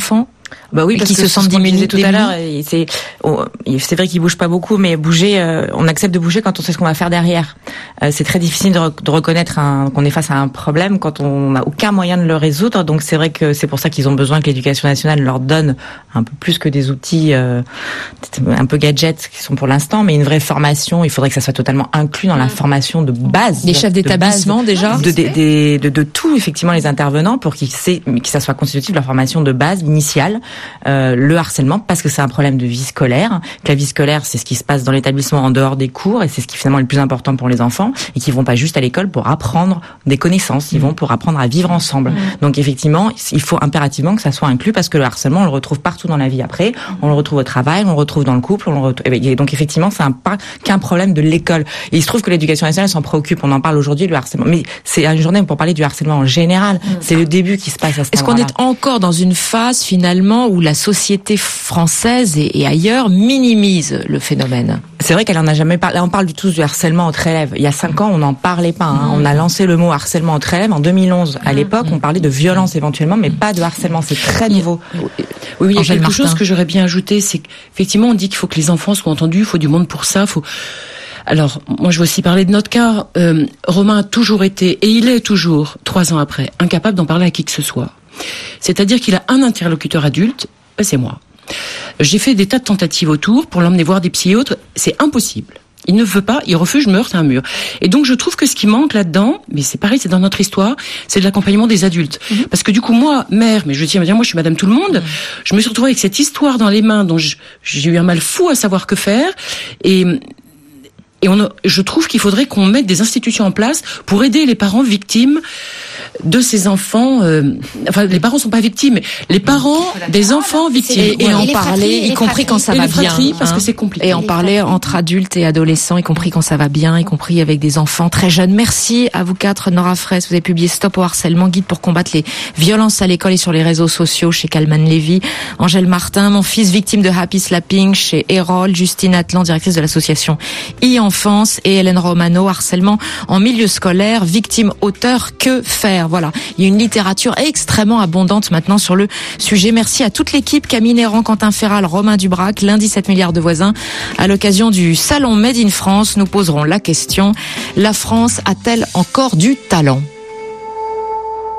Speaker 7: Bah oui, parce
Speaker 2: qui
Speaker 7: que
Speaker 2: se sentent
Speaker 7: ce qu'on disait
Speaker 2: diminués
Speaker 7: tout à l'heure. et C'est oh, c'est vrai qu'ils bougent pas beaucoup, mais bouger, euh, on accepte de bouger quand on sait ce qu'on va faire derrière. Euh, c'est très difficile de, re- de reconnaître un, qu'on est face à un problème quand on n'a aucun moyen de le résoudre. Donc c'est vrai que c'est pour ça qu'ils ont besoin que l'éducation nationale leur donne un peu plus que des outils euh, un peu gadgets qui sont pour l'instant, mais une vraie formation. Il faudrait que ça soit totalement inclus dans la formation de base.
Speaker 2: Des chefs
Speaker 7: de
Speaker 2: d'établissement
Speaker 7: base,
Speaker 2: déjà.
Speaker 7: de, de, de, de, de tout effectivement les intervenants pour qu'ils sait, que ça soit constitutif de leur formation de base initiale. Euh, le harcèlement, parce que c'est un problème de vie scolaire, que la vie scolaire c'est ce qui se passe dans l'établissement en dehors des cours et c'est ce qui finalement est le plus important pour les enfants et qui vont pas juste à l'école pour apprendre des connaissances, ils vont pour apprendre à vivre ensemble. Mmh. Donc effectivement, il faut impérativement que ça soit inclus parce que le harcèlement on le retrouve partout dans la vie après, on le retrouve au travail, on le retrouve dans le couple, on le retrouve... et donc effectivement c'est un pas qu'un problème de l'école. Et il se trouve que l'éducation nationale s'en préoccupe, on en parle aujourd'hui le harcèlement, mais c'est une journée pour parler du harcèlement en général, mmh. c'est le début qui se passe à ce
Speaker 2: Est-ce qu'on est encore dans une phase finalement où la société française et, et ailleurs minimise le phénomène?
Speaker 7: C'est vrai qu'elle en a jamais parlé. Là, on parle du tous du harcèlement entre élèves. Il y a cinq ans, on n'en parlait pas. Hein. Mmh. On a lancé le mot harcèlement entre élèves en deux mille onze. À l'époque, on parlait de violence éventuellement, mais pas de harcèlement. C'est très nouveau.
Speaker 6: Oui, oui, il y a quelque Martin. chose que j'aurais bien ajouté, c'est qu'effectivement, on dit qu'il faut que les enfants soient entendus, il faut du monde pour ça, faut... Alors, moi, je veux aussi parler de notre cas. Euh, Romain a toujours été, et il est toujours, trois ans après, incapable d'en parler à qui que ce soit. C'est-à-dire qu'il a un interlocuteur adulte, c'est moi. J'ai fait des tas de tentatives autour pour l'emmener voir des psy et autres. C'est impossible. Il ne veut pas, il refuse, je me heurte à un mur. Et donc, je trouve que ce qui manque là-dedans, mais c'est pareil, c'est dans notre histoire, c'est de l'accompagnement des adultes. Mmh. Parce que du coup, moi, mère, mais je tiens à dire, moi, je suis Madame Tout le Monde, mmh. je me suis retrouvée avec cette histoire dans les mains dont je, j'ai eu un mal fou à savoir que faire. Et... Et on, je trouve qu'il faudrait qu'on mette des institutions en place pour aider les parents victimes de ces enfants. Euh, enfin, les parents sont pas victimes, les parents des enfants victimes.
Speaker 2: Et, et en parler, y compris quand ça va bien.
Speaker 6: Parce que c'est compliqué.
Speaker 2: Et en parler entre adultes et adolescents, y compris quand ça va bien, y compris avec des enfants très jeunes. Merci à vous quatre. Nora Fraisse, vous avez publié Stop au harcèlement, guide pour combattre les violences à l'école et sur les réseaux sociaux chez Kalman Levy. Angèle Martin, mon fils victime de happy slapping chez Erol. Justine Atlan, directrice de l'association e-enfance, et Hélène Romano, harcèlement en milieu scolaire, victime, auteur, que faire? Voilà. Il y a une littérature extrêmement abondante maintenant sur le sujet. Merci à toute l'équipe, Camille Néran, Quentin Ferral, Romain Dubrac, lundi sept milliards de voisins. À l'occasion du salon Made in France, nous poserons la question: la France a-t-elle encore du talent?